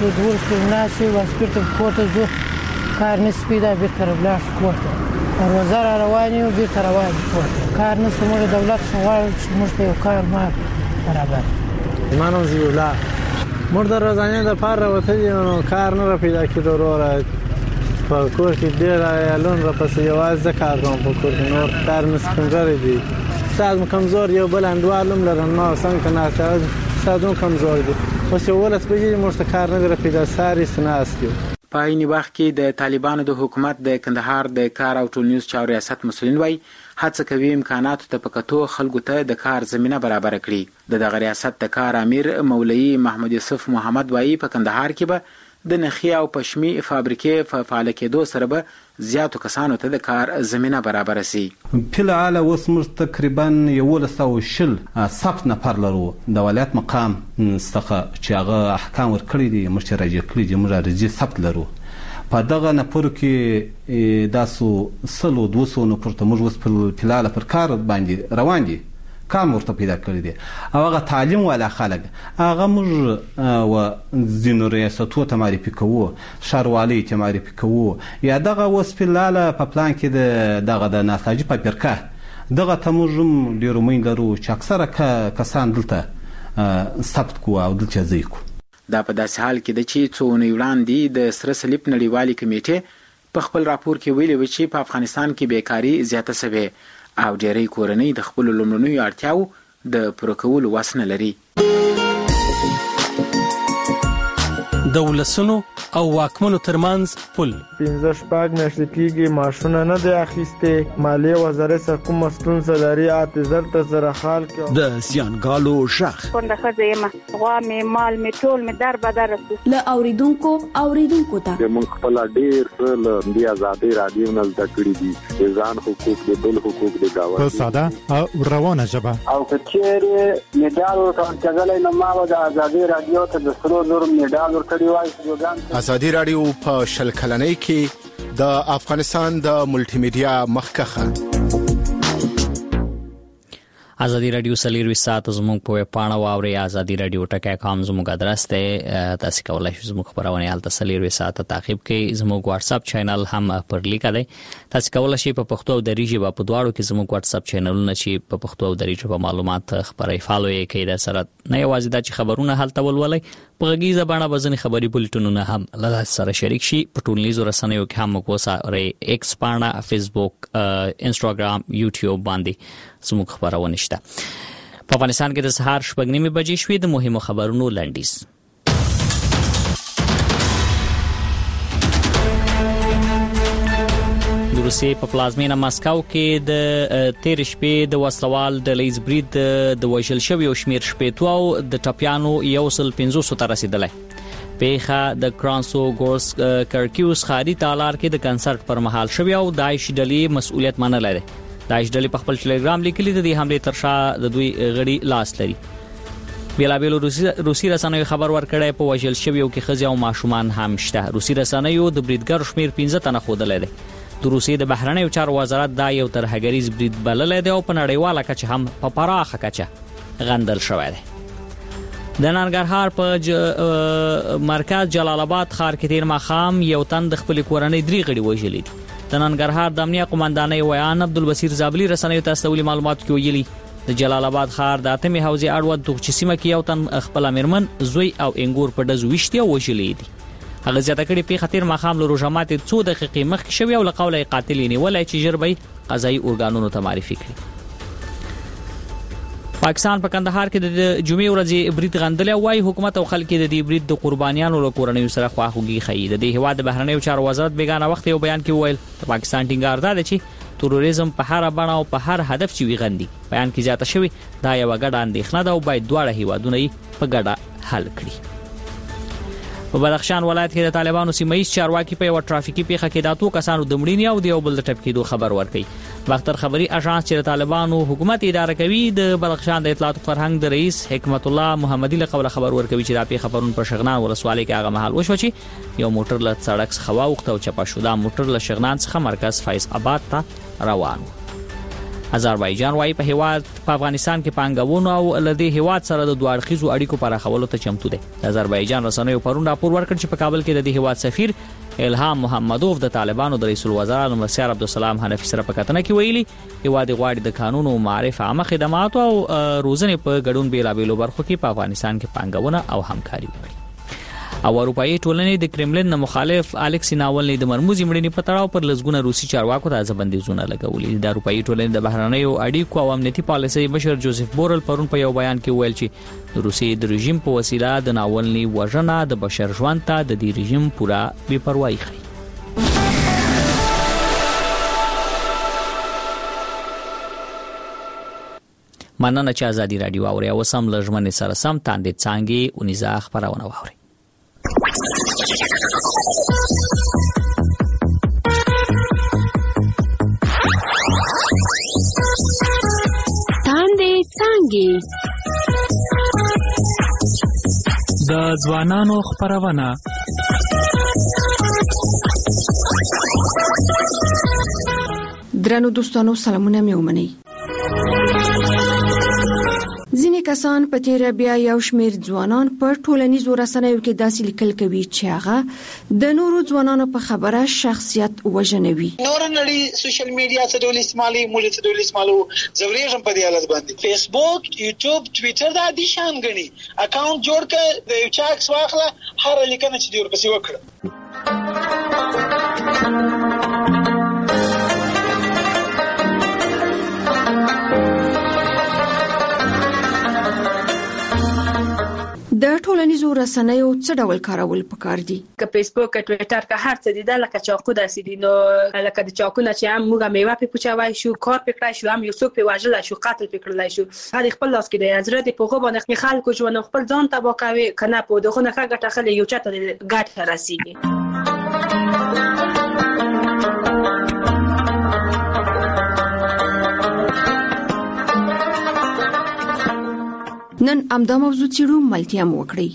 12 ناسي واسپیرته کوټه زو کار نس پیدا بیرته بلاش کوټه روزه را رواني او بیرته روان کوټه کار نس موږ دولت سوال چې موږ ته کار ما برابر. ایمانم زی الله موږ د روزانه د پاره وته کار نه پیدا کیدو وروره په کور کې ډیر ایالون را پسې یوازې کار کوم په کور کې نور کار مسکنځري دي. ساز کمزور یو بل اندوالم لرم نو څنګه نه سازون کمزور دي. اوس یو ولس بجې مرسته کار نه پیدا ساري سناستي. په عین وخت کې د طالبانو د حکومت د کندهار د کار او ټولنیز چارو ریاست مسؤلین وایي هڅه کوي امکاناتو ته په کتو خلکو ته د کار زمينه برابر کړي. د دغه ریاست د کار امیر مولوي محمد یوسف محمد وایي په کندهار کې به د نخي او پشمي فابریکې په فعال کېدو سره به زیاتو کسانو ته د کار زمينه برابر سي. په لعل اوس موږ تقریبا 120 ثبت نفر لرو د ولایت مقام څخه چې هغه احکام ورکړي دي موږ راځي کړی دي موږ راځي ثبت لرو. په دغه نفر کې داسو 200 نفر ته موږ اوس په لعل پر کار باندې روان دي کار ورته پیدا کړی دي او هغه تعلیم والا خلک هغه موږ و ځینو ریاستو ته معرفي کوو، ښاروالۍ ته معرفي کوو یا دغه اوس په لاله په پلان کې دغه د ناساجي فابریکه دغه ته موږ هم ډېر امید لرو چې اکثره کسان دلته ثبت کوو او دلته ځای کوو. دا په داسې حال کې ده چې څو اونۍ وړاندې د سره صلیب نړیوالې کمیټې په خپل راپور کې ویلي و چې په افغانستان کې بیکاري زیاته شوې او ډېری کورنۍ د خپل لومړنیو اړتیاو د پوره کولو وس نه لري. د ولسونو او واکمنو ترمنځ پل 15 میاشتې کېږي ماشونه نه دی اخیستې. مالیې وزارت څخه کومه ستونزه لري اته زره خال کې د زیانګالو شخ څنګه ښځه یم غوا مې مال مې ټول مې در بدر له اوریدونکو ته موږ خپل ډیر څه د آزادۍ رادیو نه زده کړي دي ځان حقوق د بل حقوق د گاوه په ساده او روانه ژبه او کچېره میډال ورکړل نو ما د آزادۍ رادیو ته د 300 میډال ورکړی وای. آزادۍ رادیو په شل کلنۍ کې د افغانستان د ملټي میډیا مخکخه ازادي رادیو سلیروي سات زموږ په پاڼه واوري ازادي رادیو ټکای کوم زموږ ادرس ته تاسو کولای شئ زموږ خبرونه حالت سلیروي سات تعقیب کړئ زموږ واتس اپ چینل هم پر لیک دی تاسو کولای شئ په پښتو او دری ژبه په دواړو کې زموږ واتس اپ چینلونه چې په پښتو او دری ژبه معلومات خبري فالو یې کړئ د سره نه یوازې د خبرونه حالت ولولئ په غږیزه باندې بزنی خبري بولټونونه هم له سره شریک شي په ټولنیزو رسنیو کې هم وګورئ ایکس باندې فیسبوک انستګرام یوټیوب باندې زموږ خبرونه شته په افغانستان کې د سهار 8:30 بجې شوې د مهمو خبرونو لنډیز د روسیې په پلازمینه ماسکو کې د تیر شپې د وسلوال د لیز برید د وژل شوی او شمیر شپې او د ټاپیانو 150 ته رسیدلې پیخه د کرانسو ګورس کرکیوس خاري تالار کې د کنسرت پر مهال شوی او داعش ډلې مسؤلیت منلې ده داعش ډلې په خپل ټلګرام لیکلي د دې حمله تر شا د دوی غړي لاس لري بیلابیل روسي رسنیو خبر ورکړی په وژل شوی او کې خزي او ماشومان هم شته روسي رسنیو د بریدګر شمیر 15 تنه خودلې ده د روسیې د بهرنیو چارو وزارت دا یو ترهګریز برید بللی دی او په نړیواله کچه هم په پراخه کچه غندل شوی دی د ننګرهار په مرکز جلال آباد ښار کې تیر ماښام یو تن د خپل کورنۍ 3 غړي وژلي دي د ننګرهار د امنیه قومندانۍ ویان عبدالبصیر زابلی رسنیو ته استولي معلومات کې ویلي د جلال آباد ښار د اتمې حوزې اړوند دوغچسیمه کې یو تن خپل امرمن زوی او انګور په دز وشتي او وژلي دي هغه زیاته کړي په خطر مخام له روجامات 2 دقیقې مخکې شوی او لقوله قاتل نیولای چې جربي قضایي اورګانونو ته معرفي کړي پاکستان په کندهار کې د جمعې ورځې برید غندلې وای حکومت او خلک د دې برید د قربانیانو له کورنۍ سره خواخوږي خي د دې هواد بهرنیو چارو وزارت بیگانه وخت یو بیان کې ویل پاکستان ټینګار دی چې تروریزم په هر بڼه او په هر هدف چې ویغندي بیان کې زیاته شوی دا یو غډه اندېښنه ده او باید دواړه هیوادونه په ګډه حل کړي په بدخشان ولایت کې د طالبانو سیمایي چارواکي په یو ټرافیکي پیښه کې د 2 کسانو د مړینې او د یو بل د ټپکېدو خبر ورکړي باختر خبري اژانس چې طالبانو حکومت اداره کوي د بدخشان د اطلاعات فرهنګ د رئیس حکمت الله محمدي له قوله خبر ورکوي چې د پیښه پرون په شغنان ولسوالۍ کې هغه محل وشو چې یو موټر له سړک څخه واوښته او چپه شو دا موټر له شغنان څخه مرکز فیض آباد ته روان و آذربایجان وايي په هیواد په افغانستان کې پانګونو او لدی هیواد سره د دوه اړخیزو اړیکو پراخولو ته چمتو دی آذربایجان رسنیو پرون راپور ورکړ چې په کابل کې د هیواد سفیر الهام محمدوف د طالبانو د رئیس الوزرا مسیار عبدالسلام حنفي سره په کتنه کې ویلي هیواد غواړي د قانون او معرفت عامه خدمات او روزنې په ګډون بیلابیلو برخو کې په افغانستان کې پانګونه او همکاري وکړي او اروپאי ټولنې د کرملین نه مخالف الکسی ناولنی د مرموزي مړینې په تړاو پر لزګونه روسي چارواکو ته ځبندیزونه لګولي د اروپאי ټولنې د بهرنیو اړیکو او امنیتي پالیسۍ مشر جوزف بورل پرون په یو بیان کې ویل چې د روسي د رژیم په وسیله د ناولنی وژنه د بشر ژوند ته د دې رژیم پوره بې پروايي ښيي مننه چې ازادي رادیو اوري او سم لژمنې سره سم تاندې څنګه اونیزه خبرونه واوري تاندې څنګه د ځوانانو خبرونه درنو دوستانو سلامونه مې ومنئ ځینې کسان په تیر بیا یو شمیر ځوانان په ټولنیزو رسنیو کې داسې لیکل کوي چې هغه د نورو ځوانانو په خبره شخصیت وژنوي نور نړۍ سوشل میډیا څه ډول استعمالي موږ څه ډول استعمالو زوريږم په دې حالت باندې فیسبوک یوټیوب ټوئیټر دا دي شان غني اکاونټ جوړ کړ د یو چا عکس واخله هر لیکنه چې دی ورپسې وکړه د ټولنیزو رسنیو څه ډول کارول پکار دي که فیسبوک ټوئیټر که هر څه دي دا لکه چاقو داسې دي نو لکه د چاقو نه چې هم موږ میوه په پوچوي شو کار پکړای شو هم یو څوک په واجل شو قتل پکړلای شو هغه خپل لاس کې د حضرت په غو باندې خلکو ژوند خپل ځان تبا کوي کنه په دغه نه ګټه خل یو چاته ګټه راسيږي نن امدا موضوع چیرو ملتیا مو وکړي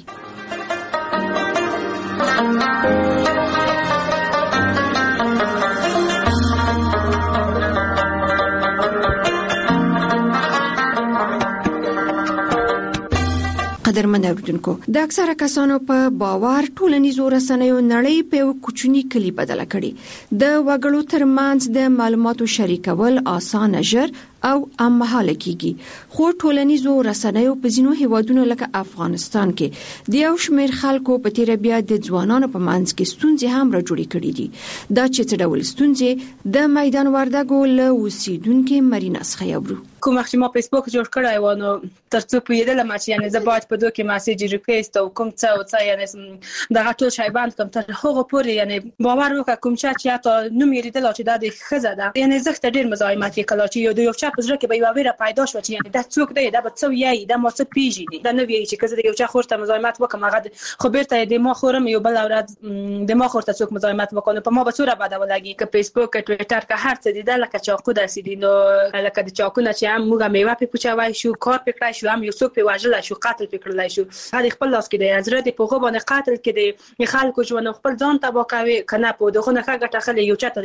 قدرمن اوریدونکو د اکثره کسانو په باور ټولنیزو رسنیو نړۍ په کوچنی کلی بدله کړي د وګړو ترمنځ د معلوماتو شریکول اسانه ژر او امهاله کیږي خو ټولنیزو رسنیو په ځینو هیوادونو لکه افغانستان کې د یو شمېر خلکو په تیر بیا د ځوانانو په منځ کې ستونزې هم راجوړې کړې دي دا چې څه ډول ستونزې د میدان وردګو له اوسیدونکو مرینا څخه یورو کوم وخت ما فیسبوک جوړ کړای و نو ترڅو پیدل ما چې یعنی زه باید په دوه کې میسج ریکوست او کوم څه او څه یعنی دا ټول شی باندې کوم تر هغه پورې یعنی باور وکړه کوم چې تا نو مې لیدل چې دا د خزه ده یعنی زخت ډیر مزاحمت کړي چې یو د یو چا په ځړ کې به یو ویره پیدا شو چې یعنی دا څوک دی دا به څو یی دا مو څه پیژني دا نو وی چې کزه د یو چا خورته مزاحمت وکم هغه خو بیرته د ما خورم یو بل اوراد د ما خورته څوک مزاحمت وکړي په ما به څوره بده ولګي ک فیسبوک ک ټوئیټر ک هر څه دی دا لکه چاقو داسې دي نو لکه د چاقو نه چې هم موږ میوه پوچوای شو کار پکړای شو هم یو څوک په واجل شو قتل پکړلای شو هغه خپل لاس کې د حضرت په غو باندې قاتل کې د خلکو ژوند خپل ځان تبا کوي کنه په دغه نه ګټه خلې یو چاته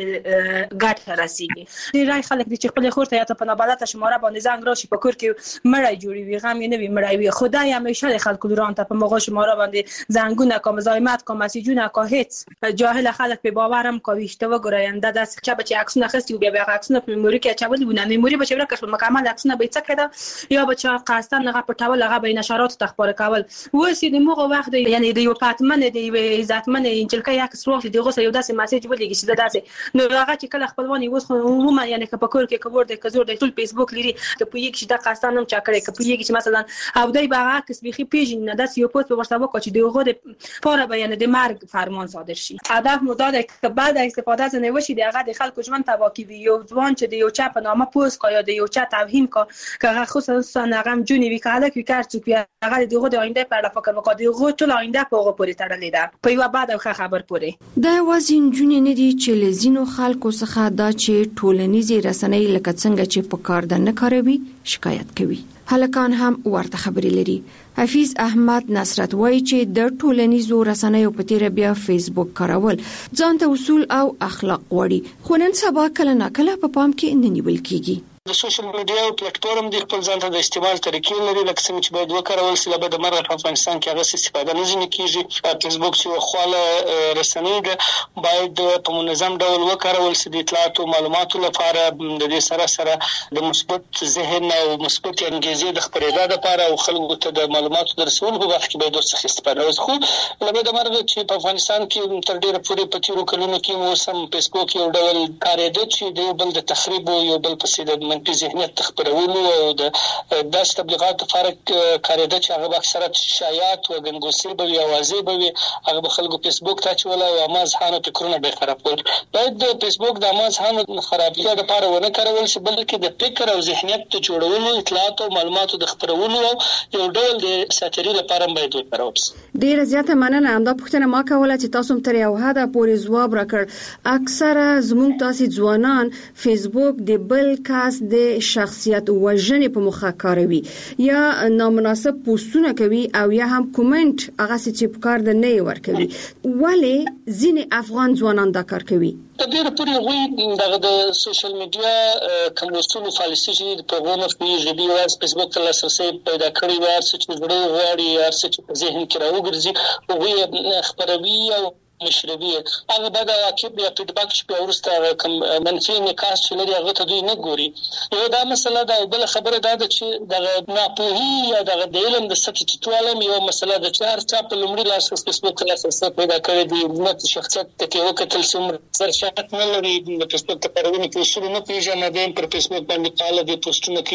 ګټه راسي دی راي خلک چې خپل خورته یا په نابلته شماره باندې زنګ راشي په کور کې مړای جوړي وي غم نه وي مړای وي خدای همیشه خلکو لوران ته په مغه شماره باندې زنګونه کوم مزاحمت کوم مسیجونه کو هیڅ جاهل خلک په باورم کوي چې وګورئ دا چې بچي عکسونه خستي بیا عکسونه په موري کې چول ونه موري به چې ورکه مکمل عکسونه به څه کړه یا بچا قاستان نه پټول هغه به نشرات تخبار کول وسی د موغه وخت یعنی د یو پاتمن د عزتمن انجلکه یک سروخ دی غوسه یو داسې میسج ولګي چې داسې نو هغه چې کله خپلوانی وس خو عموما یعنی که په کور کې کور د کزور د ټول فیسبوک لري که په یک شي د قاستان هم چا کړی که په یک چې مثلا او دای باغ کس بيخي پیژن نه داسې یو پوسټ ورته وکړي چې دغه د پاره بیان د مرګ فرمان صادر شي هدف مو دا ده که بعد استفاده از نوشي دغه د خلکو ژوند تبا کوي یو ځوان چې د یو چا په نامه پوسټ کوي یا د یو چا توهین کوي که خصوصا نغم جونی وی کاله کې کار څوک یا هغه دغه د آینده په اړه فکر وکړي دغه ټول آینده په هغه پورې تړلې ده په یو بعد خبر پورې د وازین جونی نه دي چې لزینو خلکو څخه دا چې ټولنیزې رسنۍ لکه څنګه چې په کار د نه کاروي شکایت کوي هلکان هم ورته خبرې لري حفیظ احمد نصرت وایي چې د ټولنیزو رسنیو په تیر بیا فیسبوک کارول ځان ته اصول او اخلاق وړي خو نن سبا کله ناکله په پام کې نه نیول کیږي د سوشل میډیا او پلیټفارم د خپل ځان ته د استعمال طریقې لري لکه څنګه چې باید وکارول شي لکه د مرغ په افغانستان کې هغه استفاده نه ځنی کیږي فیسبوک چې خواله رسنۍ ده باید په منظم ډول وکارول شي د اطلاعات او معلوماتو لپاره د دې سره د مثبت ذهن او مثبت انګیزې د خبرېدا لپاره او خلکو ته د معلوماتو د رسولو په وخت کې باید ورڅخه استفاده وشي خو لکه د مرغ چې په افغانستان کې تر ډیره پورې په تیرو کلونو کې موسم فیسبوک یو ډول کارېده چې د بل د تخریب او یو بل په منفي ذهنیت خبرولو او د داس تبلیغاتو فرق کارېده چې هغه اکثره شایعات او غنګوسي به اوازې به هغه خلکو فیسبوک ته چول او مازحانه فکرونه به خرابول باید د فیسبوک د مازحانه خرابتیا لپاره ونه کارول شي بلکې د فکر او ذهنیت ته جوړولو اطلاعات او معلوماتو د خبرولو یو ډول د ساتري لپاره باید وکارول شي ډیره زیاته مننه همدا پوښتنه ما کوله چې تاسو تر یو حد پورې ځواب راکړ اکثره زموږ تاسو ځوانان فیسبوک د بل کس د شخصیت وژنې په مخه کاروي یا نامناسب پوسټونه کوي او یا هم کومنټ هغه چې په کار د نه ورکوي ولی ځینې افغان ځوانان دا کار کوي د ډیره پورې غوي د سوشل میډیا کوم اصول پالیسي چې په غوونه کې غوي او فیسبوک ته لاسرسي پیدا کړی و چې جوړو غواړي هر څه په ذهن کې راوګرځي غوي خبروي او مشربي هغه بعد عقب یا فیډباک چې په ورسته کوم منفي نکاس چې لري هغه ته دوی نه ګوري یو دا مسله ده او بل خبره ده چې د ناپوهي یا د علم د سطح ټیټوالم یو مسله ده چې هر څه په لومړي لاس فیسبوک لاسرسي پیدا کړی دی نو شخصیت ته یو کتل سم سرشات نه لري د فیسبوک ته پرونه کې شروع نه پیژنه د پر فیسبوک باندې قاله د پوسټونه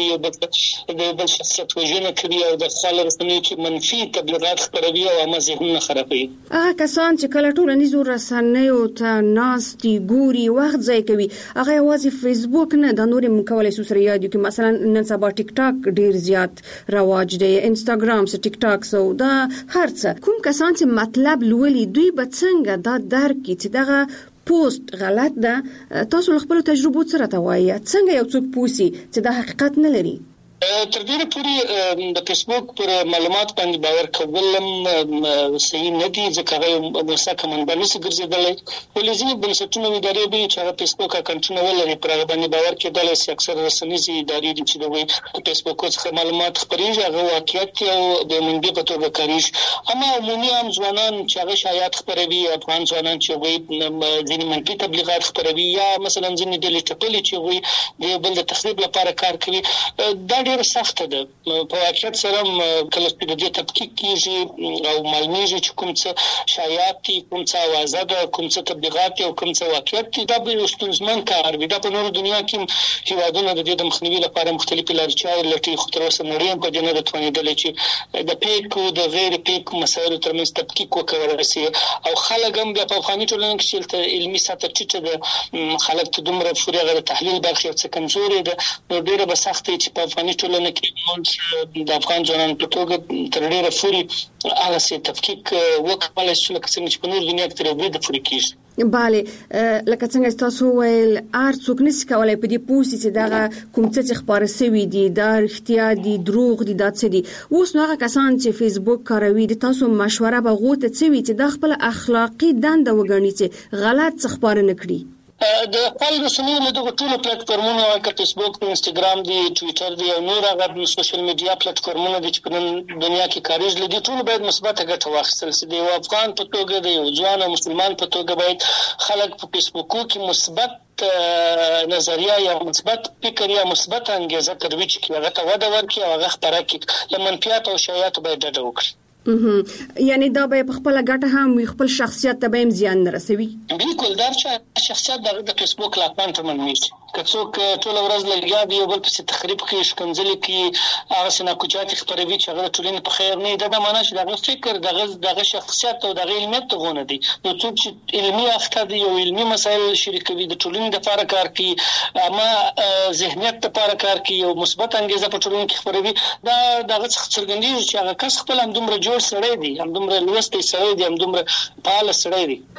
کې د بل شخصیت وژنه کوي او د خپل رسنۍ چې منفي تبلیغات خپروي او مزهونه خرابوي هغه کسان چې کله ټولنیزو رسنیو ته ناستي ګوري وخت ځای کوي هغه یوازې فیسبوک نه د نورې مکولې سوسره یادو کې مثلا نن سبا ټیک ټاک ډیر زیات رواج دی انستګرام سره ټیک ټاک سو دا هرڅه کوم کسان چې مطلب لولي دوی به څنګه دا درک چې دغه پوسټ غلط ده تاسو خپل تجربه سره ته وایي څنګه یو څوک پوسی چې دا حقیقت نه لري تر دې پورې د فیسبوک پر معلومات باندې باور کول صحیح نه دي ځکه هغه مسکه منبع نشي ګرځېدلی ولې ځینې بنسټونه ادارې دي چې هغه فیسبوک اکاونټونه ولري پر هغه باندې باور کېدلی شي اکثر رسنیزې ادارې دي چې د فیسبوک څخه معلومات خپرېږي هغه واقعیت او د منبع په توګه کارېږي اما عمومي عام ځوانان چې هغه شایعات خپروي افغان ځوانان چې هغوی ځینې منفي تبلیغات خپروي یا مثلا ځینې ډلې ټپلې چې هغوی د بل د تخریب لپاره کار کوي دا ډېره سخته ده په واقعیت سره کله چې د دې تحقیق کېږي او معلومیږي چې کوم څه شایعات دي کوم څه اوازه ده کوم څه تبلیغات دي او کوم څه واقعیت دي دا به یو ستونزمن کار وي دا په نورو دنیا کې هیوادونه د دې د مخنیوي لپاره مختلفې لارې چارې لټوي خو تر اوسه نړۍ هم په دې نه ده توانېدلې چې د پیک او د غیر پیک مسایلو ترمنځ تحقیق وکړي او خلک هم په افغاني ټولنه کې چې علمي سطح ټیټه ده خلک ته دومره پورې هغه تحلیل برخه څه کمزوري ده نو ډېره به سخت چې په افغاني ټولنه کې موږ د افغان ځوانانو په توګه تر ډېره پورې هغه څه تحقیق وکړای شو لکه څنګه چې په نور دنیا کې تر یو د پورې کېږي bale لکه څنګه تاسو ویل ارڅوک نشي کولای په دې پوسټ چې دا کوم څه خبره سوي دي دا اختیار دي دروغ دي دا څه دي اوس نو هغه کسان چې فیسبوک کاروي د تاسو مشوره به غوته څوي چې د خپل اخلاقی دنده وګڼي چې غلط څه خبره نه کړي د خپل رسنیو له دغه ټولو پلیټفارمونو لکه فیسبوک انستګرام دی ټوئیټر دی او نور هغه سوشل میډیا پلیټفارمونه دي چې په دنیا کې کاریږي لدی ټول باید مثبت ګټه واخیستل شي د افغان په توګه د یو ځوان او مسلمان په توګه باید خلک په فیسبوک کې مثبت نظریه یا مثبت فکر یا مثبت انګیزه ترویج کړي هغه ته وده ورکړي او هغه خبره کړي لمنفیات او شایعات باید ډډه وکړي یعنی دا به په خپل ګټه هم خپل شخصیت ته به زیان نه رسوي بالکل دا چې شخصیت د فیسبوک لاپان ته منوي که څوک ټول ورځ لګیا دی او بل په تخریب کې شکنځل کې هغه سنا کوچات خبروي چې هغه ټولنې په خیر نه دا معنی چې دغه فکر دغه شخصیت او دغه علمیت ته غونه دي نو څوک چې علمي اخته دي او علمي مسایل شریکوي د ټولنې لپاره کار کوي اما ذهنیت لپاره کار کوي او مثبت انګیزه په ټولنې کې خبروي دا دغه څرګندېږي چې هغه کس خپل هم دومره جوړ سړی دی هم دومره لوستی سړی دی هم دومره فعال سړی دی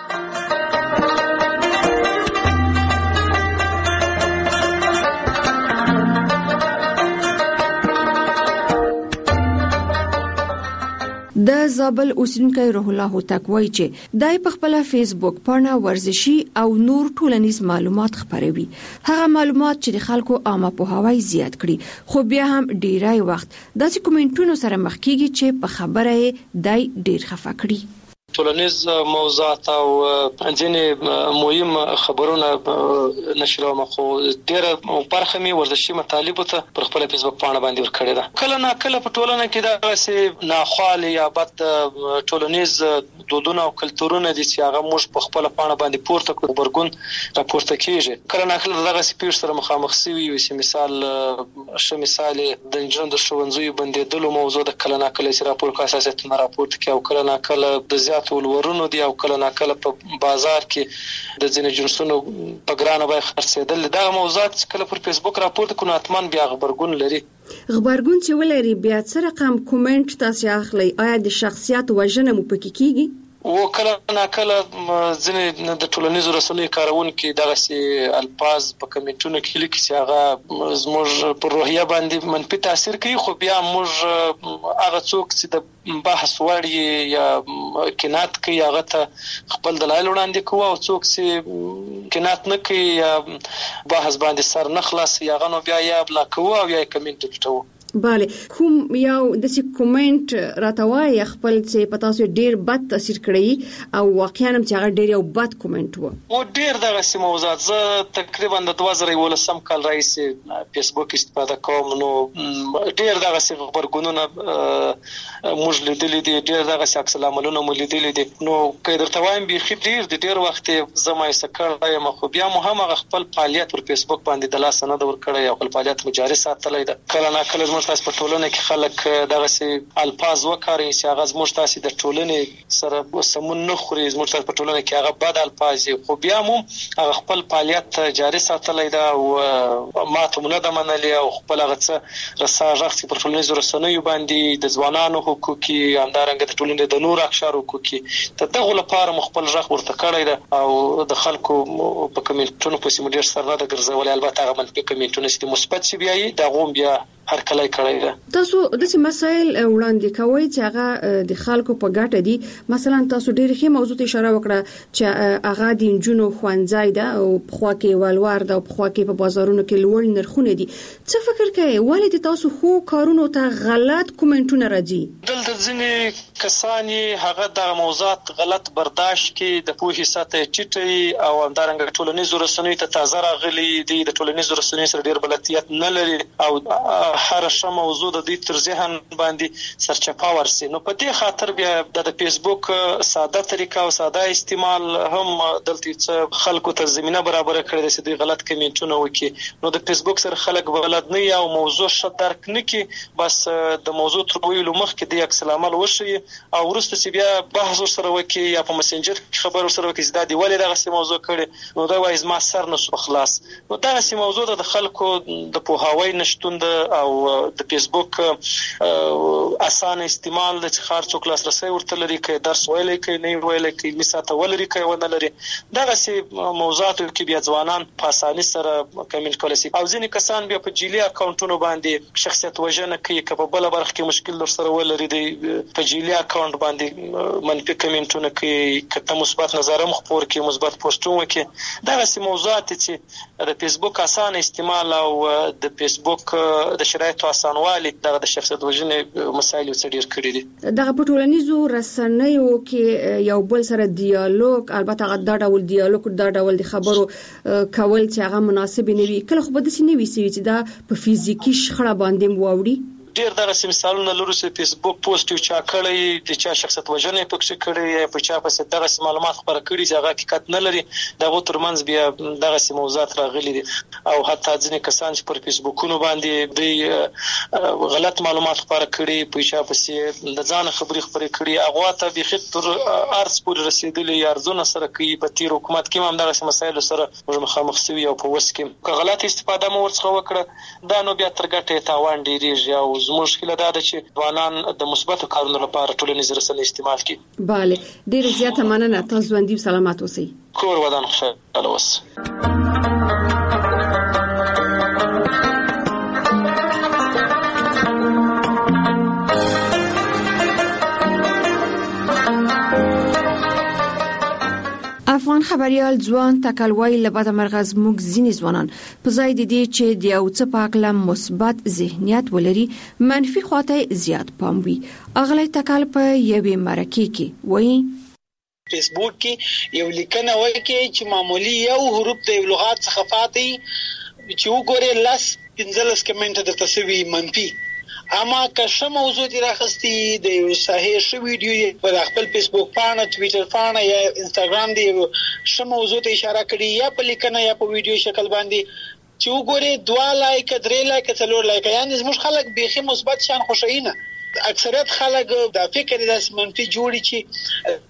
د زابل اوسیدونکو روح الله هوتک وایي چې دای په خپل فیسبوک پاڼه ورزشي او نور ټولنیز معلومات خپروي هغه معلومات چې د خلکو عامه پوهاوی زیات کړي خو بیا هم ډیرای وخت داسې کومنټونو سره مخ کیږي چې په خبره دای ډیر خفه کړي ټولنیز موضوعات او ځینې مهم خبرونه نشروم خو ډېر برخه می ورزشي مطالب ته پر خپل فیسبوک پاڼه باندې ورکړی دا کله نه کله په ټولنه کې دا سه ناخوالي یا بد ټولنیز دودونه او کلتورونه دي چې هغه موږ په خپل پاڼه باندې پورته کوو برګون راپورته کیږي کله نه کله دغه سپیډ سره مخامخ سوي وي چې مثال د انجن د شونځوي باندې دلو موضوع د کله نه کله چې راپور کا اساسات نه راپورته کوي او کله نه کله د ولورونو دی او کله نه کله په بازار کې د ځینې جنسونو په ګرانه به خرڅېدل دا موضوعات کله پر فیسبوک راپورته کوي اتمان بیا خبرګون لري خبرګون چې ولري بیا څه رقم کومنټ تاسو اخلي آیا د شخصیت وژنه مو پکې کیږي و کله نه کله ځینې د ټولنیزو رسنیو کارونکو دغه سي الفاظ په کمنټونو کې لیکي چې هغه زموږ پر روحیه باندې منفي تاثیر کوي خو بیا موږ هغه څوک چې د بحث وړي یا کینات کوي هغه ته خپل دلایل وړاندې کوي او څوک چې کینات نه کوي یا بحث باندې سر نه خلاصي هغه نو بیا یا بلا کوي او یا کمنټ ټټو bale کوم یو د سی کومنټ راتوای خپل چې پتا سو ډیر بد تاثیر کړی او واقعا هم چې هغه ډیر یو بد کومنټ و او ډیر دغه سی موضوعات زه تقریبا د 2018 کال رئیس فیسبوک استفاده کوم نو ډیر دغه سی خبرګونونه موږ لیدلې دي ډیر دغه سی عکس العملونه مو لیدلې دي نو کله درته وایم به ډیر وخت زما یې سکړای مخ بیا مهمه خپل فعالیت پر فیسبوک باندې د لاس نه د ور کړی او خپل فعالیت جاري ساتلای دا کله نه کله تاسو په ټولنه کې خلک دغه سي الفاظ وکړي چې هغه زموږ تاسو د ټولنې سره سمون نه خوري زموږ تاسو په ټولنه کې هغه بد الفاظ خو بیا مو هغه خپل فعالیت جاري ساتلای دا او ماته منظم منلي او خپل هغه څه رساژ پر ټولنیزو رسنیو باندې د ځوانانو حقوقي همدارنګه د ټولنې د نور اقشار حقوقي ته دغه لپاره مخبل ژغ ورته کړی دا او د خلکو په کمنټونو په سیمه ډیر سره د ګرځولې البته هغه منفي کمنټونه چې مثبت سی بیا دا غوم بیا هرکلی کړی ده. تاسو د څه مسایل وړاندې کوي چې هغه د خلکو په ګټه دي؟ مثلا تاسو ډېر ښه موضوع ته اشاره وکړه چې هغه د انجونو خوانځای ده او په خوا کې ولور ده او په خوا کې په بازارونو کې لوړ نرخونه دي. څه فکر کوئ ولې تاسو خو کارونو ته غلط کومنټونه راځي؟ دلته ځینې کسان هغه د موضوعات غلط برداشت کې د پوهې سطح ټیټي او همدارنګه ټولنیزو رسنیو ته تازه راغلي دي، د ټولنیزو رسنیو سره ډېر بلدیت نه لري او هر ښه موضوع د دې تر ذهن باندې سرچپه ورسي. نو په دې خاطر بیا د فیسبوک ساده طریقه او ساده استعمال هم دلته څه خلکو ته زمينه برابر کړی د دې غلط کمنټونه وکي. نو د فیسبوک سره خلک بلد نه یا موضوع ښه درک نه کی، بس د موضوع تر ویلو مخکې د عکس العمل وشي او ورسته چې بیا بحث سره وکي یا په مسنجر خبر سره وکي چې دا دی ولې دغه موضوع کړي، نو دا وایي ما سر نسو خلاص. نو دغه موضوع د خلکو د پوهاوی نشټون او د فیسبوک اسانه استعمال د خار څوک لاسرسي ورته لري، کې درس ویلې کې نه ویلې کې مثاته ولري کې ونه لري. دغه موضوعات کې بیا ځوانان په اساني سره کمنټ کولای شي او ځینې کسان بیا په جیلی اکاونټونو باندې شخصیت وژنه کوي، که په بل برخه کې مشکل در سره ولري دی په جیلی اکاونټ باندې منفي کمنټونه کوي، کته مثبت نظر مخپور کې مثبت پوسټونه کې. دغه موضوعات چې د فیسبوک اسانه استعمال او د فیسبوک د شرایطو اسانوالي دغه د شخصیت وژنې مسایل څه ډیر کړی دي. دغه په ټولنیزو رسنیو کې یو بل سره ډیالوګ، البته دا ډول ډیالوګ دا ډول د خبرو کول چې هغه مناسب نه وي، کله خو به د سینې وي چې دا په فزیکی شخړه باندې واوړي. ډیر دغه مثالونه لرو چې فیسبوک پوسټ یو چا کړی د چا شخصیت وژنې پکې کړی په چا پسې دغه معلومات خبره کړي چې هغه حقیقت نه لري، دغه ترمنځ بیا دغه موضوعات راغلي دي او حتی ځینې کسان چې پر فیسبوکونو باندې د غلط معلومات خبره کړي په چا پسې د ځان خبري خبرې کړي، هغه ته به خطر ارز پور رسیدلی ارزونه سره کوي. په تیر حکومت کې هم دغه مسایل سره مخامخ شوی او په وس کې که غلط استفاده مو ورڅخه وکړه دا نو بیا تر ګټه تاوان ډیریږي او زموږ مشکله دا ده چې ځوانان د مثبتو کارونو لپاره ټولنیز رسنۍ استعمال کړي. bale ډیر زیاته مننه، تاسو باندې سلامات اوسئ. کور ودان خوشاله اوسئ. افغان خبريال ځوان تکلوي لبد مرغز موږ ځینې ځوانان په ځای د دې چې د یو څه په اړه مثبت ذهنیت ولري منفي خواته زیات پام وي. اغلی تکل په یوې مرکه کې وایي فیسبوک کې یو لیکنه وایي چې معمولی یو حروف د لغات څخه فاتي چې وګوره لاس 15 کمنټ د تسوي منفي، اما که څه موضوع دی راخستی د یو صحیح شو ویډیو په خپل فیسبوک پاڼه، ټوئیټر پاڼه یا انستګرام دی څه موضوع ته اشاره کړي یا په لیکنه یا په ویډیو شکل باندې چې وګوره 2 لایک 3 لایک 4 لایک، یعنی زموږ خلک بیخي مثبت شان خوشاینه. اکثریت خلک د فکر د منفي جوړي چې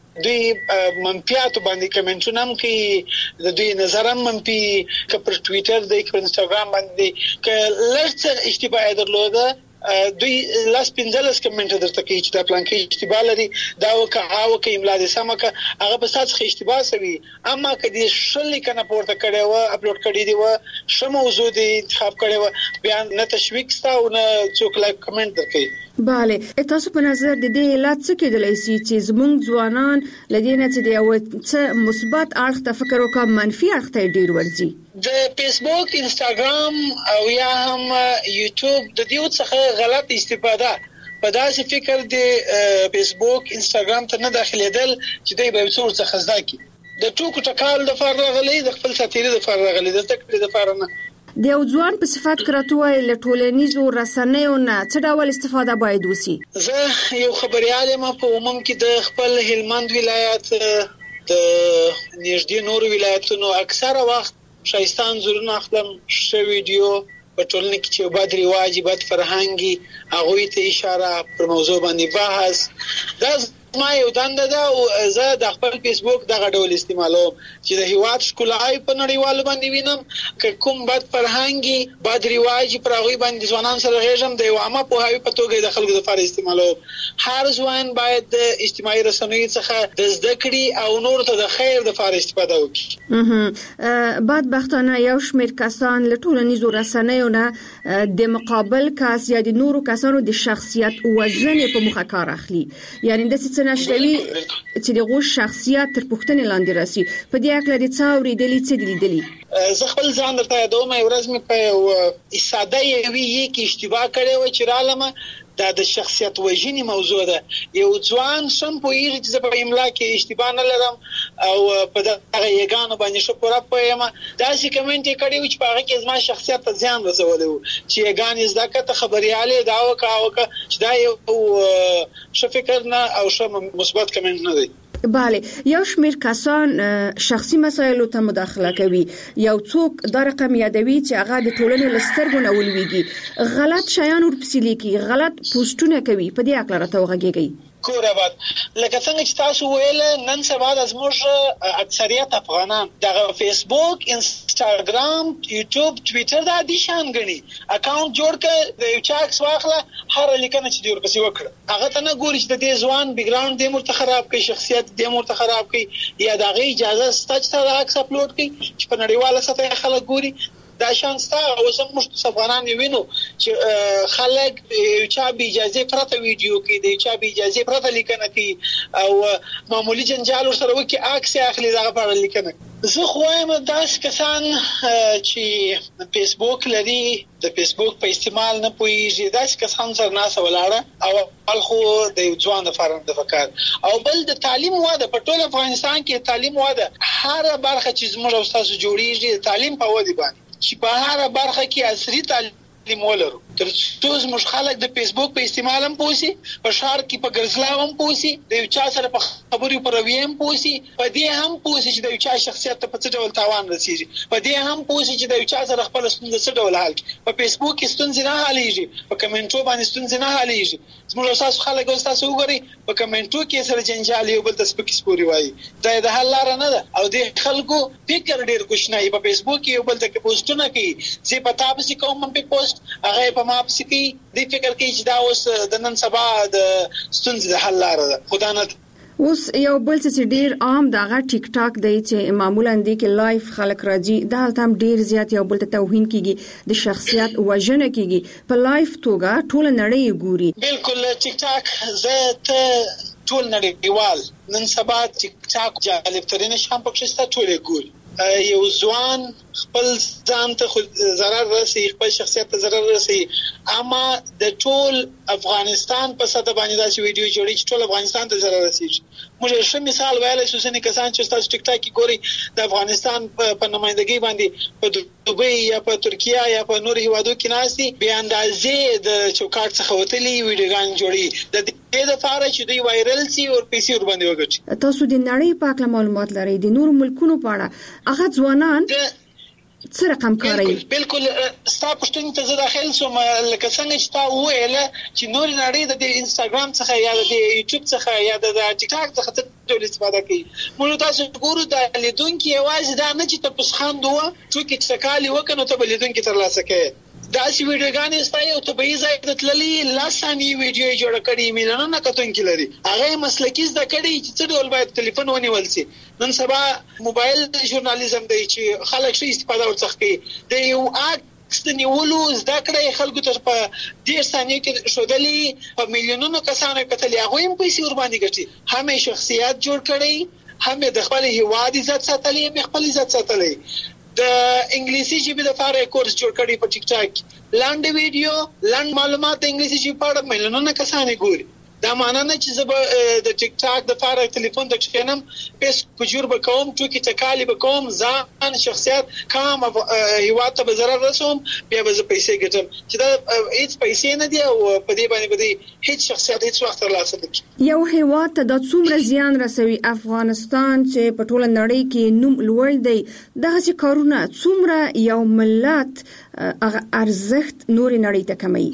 دوی منفیاتو باندې کمنټونه هم کوي، د دوی نظر هم منفي، که پر ټوئیټر دی که پر انستګرام باندې که لږ اشتباه درلوده دوی لاس 15 کمنټ درته کوي چې دا پلان کې اشتباه لري، دا وکه املا دې سمه که هغه به تاسو اشتباه سوي. اما کدي شل کنه پورته کړي و اپلوډ کړي دی و شمه موضوع دی انتخاب کړي و بیا نه تشویق ستا او نه څوک لایک کمنټ درکړي. bale تاسو په نظر د دې علت څه کېدلی شي چې زموږ ځوانان لدینه چې د یو څه مثبت اړخ ته فکر وکړي منفي اړخ ته ډیر ورځي؟ د فیسبوک، انستګرام او یا هم یوټیوب د دې څخه غلط استفاده په داسې فکر د فیسبوک انستګرام ته نه داخليدل چې دوی به څور څخه زده کی د ټوکو ټکال د فرغلي د خپل ساتيري د فرغلي د تکړه د فرنه د یو ځوان په صفات کراتوي له ټولنیزو رسنیو نه څه ډول استفاده باید وسی؟ زه یو خبريال ما په عموم کې د خپل هلمند ولایت د نږدې نور ولایتونو اکثره وخت شایستان زورونه خپل شو ویډیو په ټولنه کې چې بد رواج بد فرهنګي هغه ته اشاره پر موضوع باندې بحث دا ما یو دنده ده او زه د خپل فیسبوک دغه ډول استعمالوم چې د هیواد ښکلای په نړیوالو باندې وینم که کوم بد فرهنګي بد رواج پر هغه باندې ځوانان سره غږم د یو عامه پوهاوی په توګه د خلکو لپاره استعمالوم. هر ځوان باید د اجتماعي رسنیو څخه د زده کړې او نور ته د خیر لپاره استفاده وکړي. بدبختانه یو شمېر کسان له ټولنیزو رسنیو نه د مقابل کس یا د نورو کسانو د شخصیت وزن په مخه کار اخلي. یعنی د څه نشوي چې دغه شخصیت تر پوښتنې لاندې راسي. په دې اړه د څاوري دلی څه دلی زه خپل ځان درته یادوم یو ورځ مې په ساده یوې کې اشتباه کړې و چې رالمه دا د شخصیت وژنې موضوع ده. یو ځوان سم پوهیږي چې په املا کې اشتباه نه لرم او په دغه یګانو باندې شو پوره پوهیم دا چې کمنټ یې کړی و چې په هغه کې زما شخصیت ته ځان رسولی و چې یګانې زده کړه خبريالې دا وکړه چې دا یو ښه فکر نه او ښه مثبت کمنټ نه دی. بله یو شمېر کسان شخصي مسایلو ته مداخله کوي. یو څوک دا رقم یادوي چې هغه د ټولنې لسترګو نه ولويږي غلط شیان ورپسې لیکي غلط پوسټونه کوي. په دې اړه راته وغږیږي. کوراباد لکه څنګه چې تاسو ویل نن سبا د زموږ اکثریت افغانان دغه فیسبوک انستاګرام یوټیوب ټویټر دا دي شان غني اکاونټ جوړ کړ د یو چا عکس واخله هر لیکنه چې دی ورپسې وکړه هغه ته نه ګوري چې د دې ځوان بیک ګراوند د مرته خراب کوي شخصیت د مرته خراب کوي یا دغه اجازه ستاسو ته عکس اپلوډ کوي چې په نړیواله سطح خلک ګوري. دا شانسته او زموږ افغانان وینو چې خلک چا به اجازه پرته ویډیو کې د چا به اجازه پرته لیکنه کوي او معمولی جنجال سره وکي عکس اخلي دغه په لیکنه. زه خو وایم داس کسان چې فیسبوک لري د فیسبوک په استعمال نه پوهیږي داس کسان سره ناس ولاړه او خو د ځوان لپاره د فکر او بل د تعلیم واده په ټول افغانستان کې تعلیم واده هر برخه چې زموږ استاد جوړیږي تعلیم په ودی باندې چې په هر برخه کې عصري تعلیم ولرو تر څو زموږ خلک د فیسبوک په استعمال هم پوسی په شهر کې په ګرځلاو هم پوسی د یو چا سره په خبرو پر ویم پوسی په دې هم پوسی چې د یو چا شخصیت ته په څه ډول تاوان رسیږي په دې هم پوسی چې د یو چا سره خپل ستونزه څه ډول حل په فیسبوک کې ستونزې نه حلېږي په کمنټو باندې ستونزې نه حلېږي زموږ تاسو خلک تاسو وګورئ په کمنټو کې سره جنجال یو بل تاسو کې سپوري وایي دا د حل لار نه ده او د خلکو فکر ډیر کوښنه په فیسبوک کې یو بل ته پوسټونه کوي چې پتا به سي کوم په پوسټ هغه په ما په سي د فکر کې چې دا اوس د نن سبا د ستونزې د حل لار ده خدای نه. اوس یو بل څه ډیر عام دغه ټیک ټاک دی چې معمولا د کې لایف خلک راځي دا هم ډیر زیات یو بل ته توهین کیږي د شخصیت وژنه کیږي په لایف توګه ټول نړۍ ګوري. بالکل ټیک ټاک زه ته ټول نړیوال نن سبا ټیک ټاک جالب ترين شام پکښسته ټول ګوري یو ځوان خپل ځان ته ضرر رسي خپل شخصیت ته ضرر رسي اما د ټول افغانستان په سطح باندې دا ویډیو جوړی چې ټول افغانستان ته ضرر رسي. موږ ښه مثال ویلای شو چې کسان چې تاسو ټیک ټاک کې ګوري د افغانستان په نمائندګۍ باندې په دوبۍ یا په ترکیه یا په نور هیوادو کې ناسي به اندازې د چوکاټ څخه وتلي ویډیوګان جوړي د دې لپاره چې دوی وایرل شي او پیسې ور باندې وګټي. تاسو د نړۍ په اړه معلومات لرئ د نور ملکونو په اړه هغه ځوانان څه رقم کوي؟ بالکل ستا پښتون ته زه داخل شوم لکه څنګه چې تا وویل چې نور نړۍ د انستاګرام څخه یا د یوټیوب څخه یا د ټیک ټاک څخه ټول استفاده کوي. موږ تاسو ګورو د لیدونکو یوازې دا نه چې تاسو خاندوه چې څکالي وکنو ته لیدونکو تر لاسه کوي دا سی ویډیوګانې ستایي او ته به یې ځای ته تللي لاسانی ویډیو جوړ کړي میلیونونه کتونکي لري هغه مسلکي زده کړي چې څه ډول باید ټلیفون ونیول شي. نن سبا موبایل ژورنالیزم دی چې خلک شي استفاده ورڅخه کوي د یو عکس نیولو زده کړي خلکو ته په ډیر ثانیو کې شودلي په میلیونونو کسانو کتلي هغه هم پیسې ور باندې ګټي هم شخصیت جوړ کړي هم د خپل هیواد عزت ساتلي هم خپل عزت ساتلي. د انګلیسي ژبې لپاره کورس جوړ کړی په ټیک ټاک لاند ویډیو لاند معلومات د انګلیسي ژبې په اړه میلیونونه کسان ګوري. دا معنی نه چې زه د ټیک ټاک د لپاره ټلیفون د کښینم پیس کوجور بکوم ټوکی تکالی بکوم ځان شخصیت کام هیواد ته ضرر رسوم بیا به پیسې ګټم چې دا هیڅ پیسې نه دی او په دې باندې هیڅ شخصیت هیڅ وخت ترلاسه نه کوي. یو هیواد ته د څومره زیان رسوي افغانستان چې په ټول نړۍ کې نوم لوړ دی دغه کارونه څومره یو ملت ارزښت نور نړۍ ته کموي؟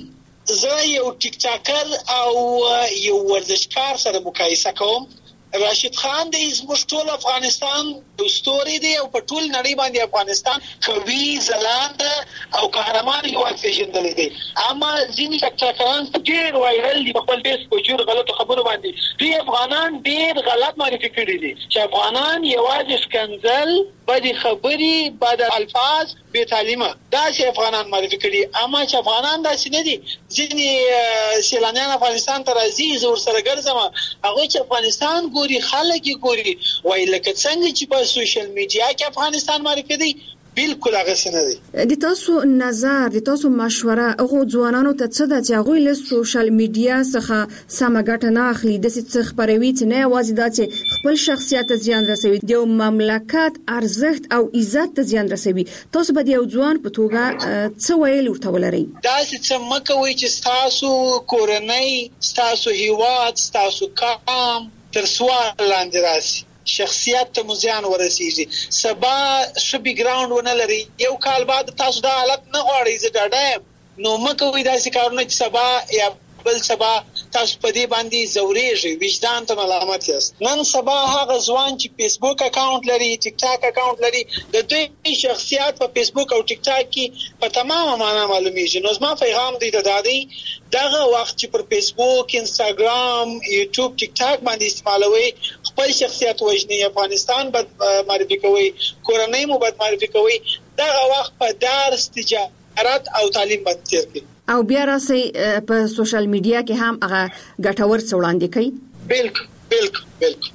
زه یو ټیک ټاکر او یو ورزشکار سره مقایسه کوم. راشد خان د زموږ ټول افغانستان د ستوري دی او په ټول نړۍ باندې افغانستان قوي ځلاند او قهرمان یو پیژندل دي. اما ځینې ټاکران ډېر وایرل دي په خپل بیس په جوړ غلط خبرو باندې. دوی افغانان ډېر غلط معرفي کړي دي چې افغانان یوازې سکنځل، بدې خبرې، بد الفاظ، بې تعلیمه دا چې افغانان معرفي کړي. اما چې افغانان داسې نه دي. ځینې سیلانیان افغانستان ته راځي، زه ورسره ګرځم، هغوی چې افغانستان ګوري، خلک یې ګوري، وایي لکه څنګه چې په سوشل میډیا کې افغانستان معرفي دی، بالکل هغه څه نه دی. د تاسو نظر، د تاسو مشوره هغه ځوانانو ته څه ده چې هغوی له سوشل میډیا څخه سمه ګټه نه اخلي، د څه خبروي چې نه یوازې دا چې خپل شخصیت ته زیان رسوي، د مملکت ارزښت او عزت ته زیان رسوي. تاسو به د یو ځوان په توګه څه ویل ورته ولرئ؟ دا چې مکوي چې تاسو کورنۍ، تاسو هیواد، تاسو قام تر سوال لاندې راشي، شخصیت ته مزیان ورسیږي، سبا ښه بیک ګراوند ونه لري، یو کال بعد تاسو دا حالت نه غواړئ، زه ډاډه یم. نو مه کوئ داسې کارونه چې سبا یا بل سبا تاسو په دې باندې زورېږئ، وجدان ته ملامت یاست. نن سبا هغه ځوان چې فیسبوک اکاونټ لري، ټیک ټاک اکاونټ لري، د دوی شخصیت په فیسبوک او ټیک ټاک کې په تمامه معنا معلومیږي. نو زما پیغام دی د دادی دغه وخت چې پر فیسبوک، انستاګرام، یوټیوب، ټیک ټاک باندې استعمالوي، خپل شخصیت وژني، افغانستان بد معرفي کوي، کورنۍ مو بد معرفي کوي، دغه وخت په درس، تجارت او تعلیم باندې تیر کړئ. او بیا راسي په سوشل میډیا کې هم هغه ګټور څه وړاندې کوي. بالکل بالکل بالکل.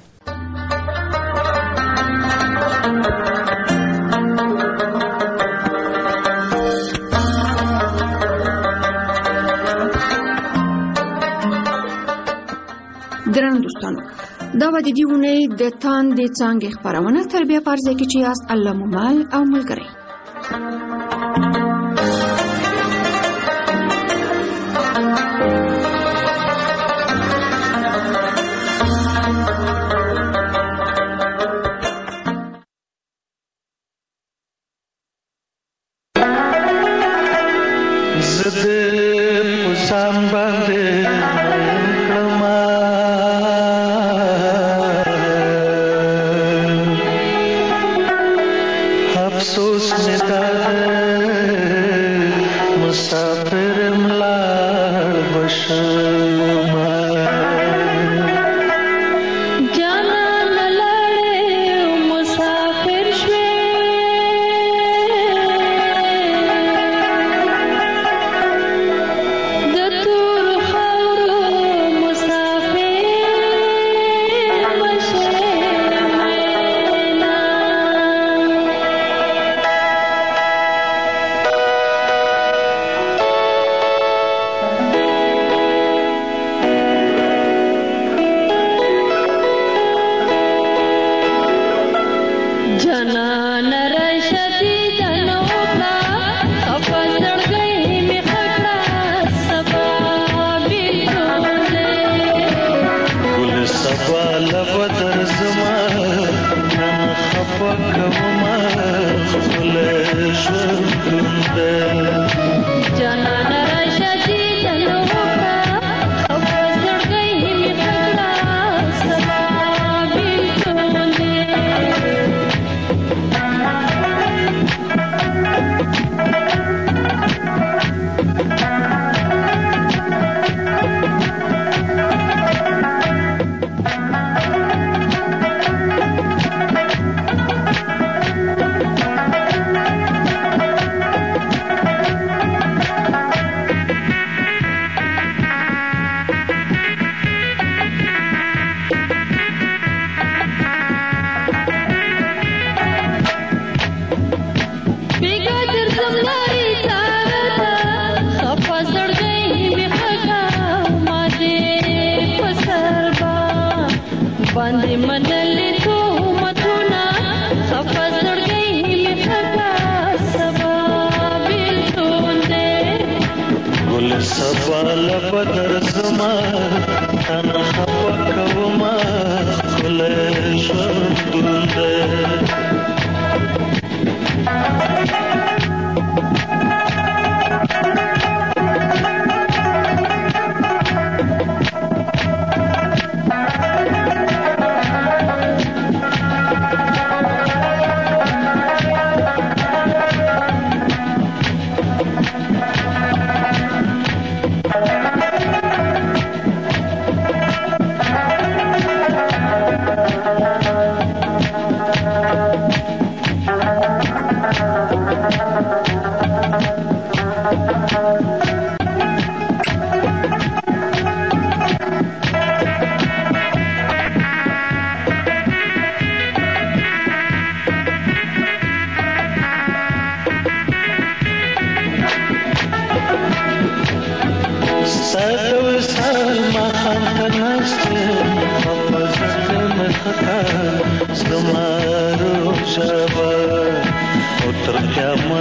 ګران دوستانو، دا و د دې ونې د تاندې څانګې خپرونه تربیه پرځای کې چې یاست الله مومل او ملګری.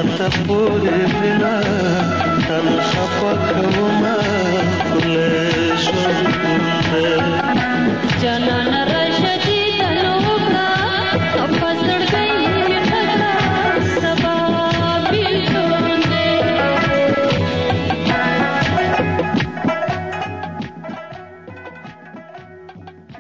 تا پورې بنا تن خفه کومه کله ژوند جانا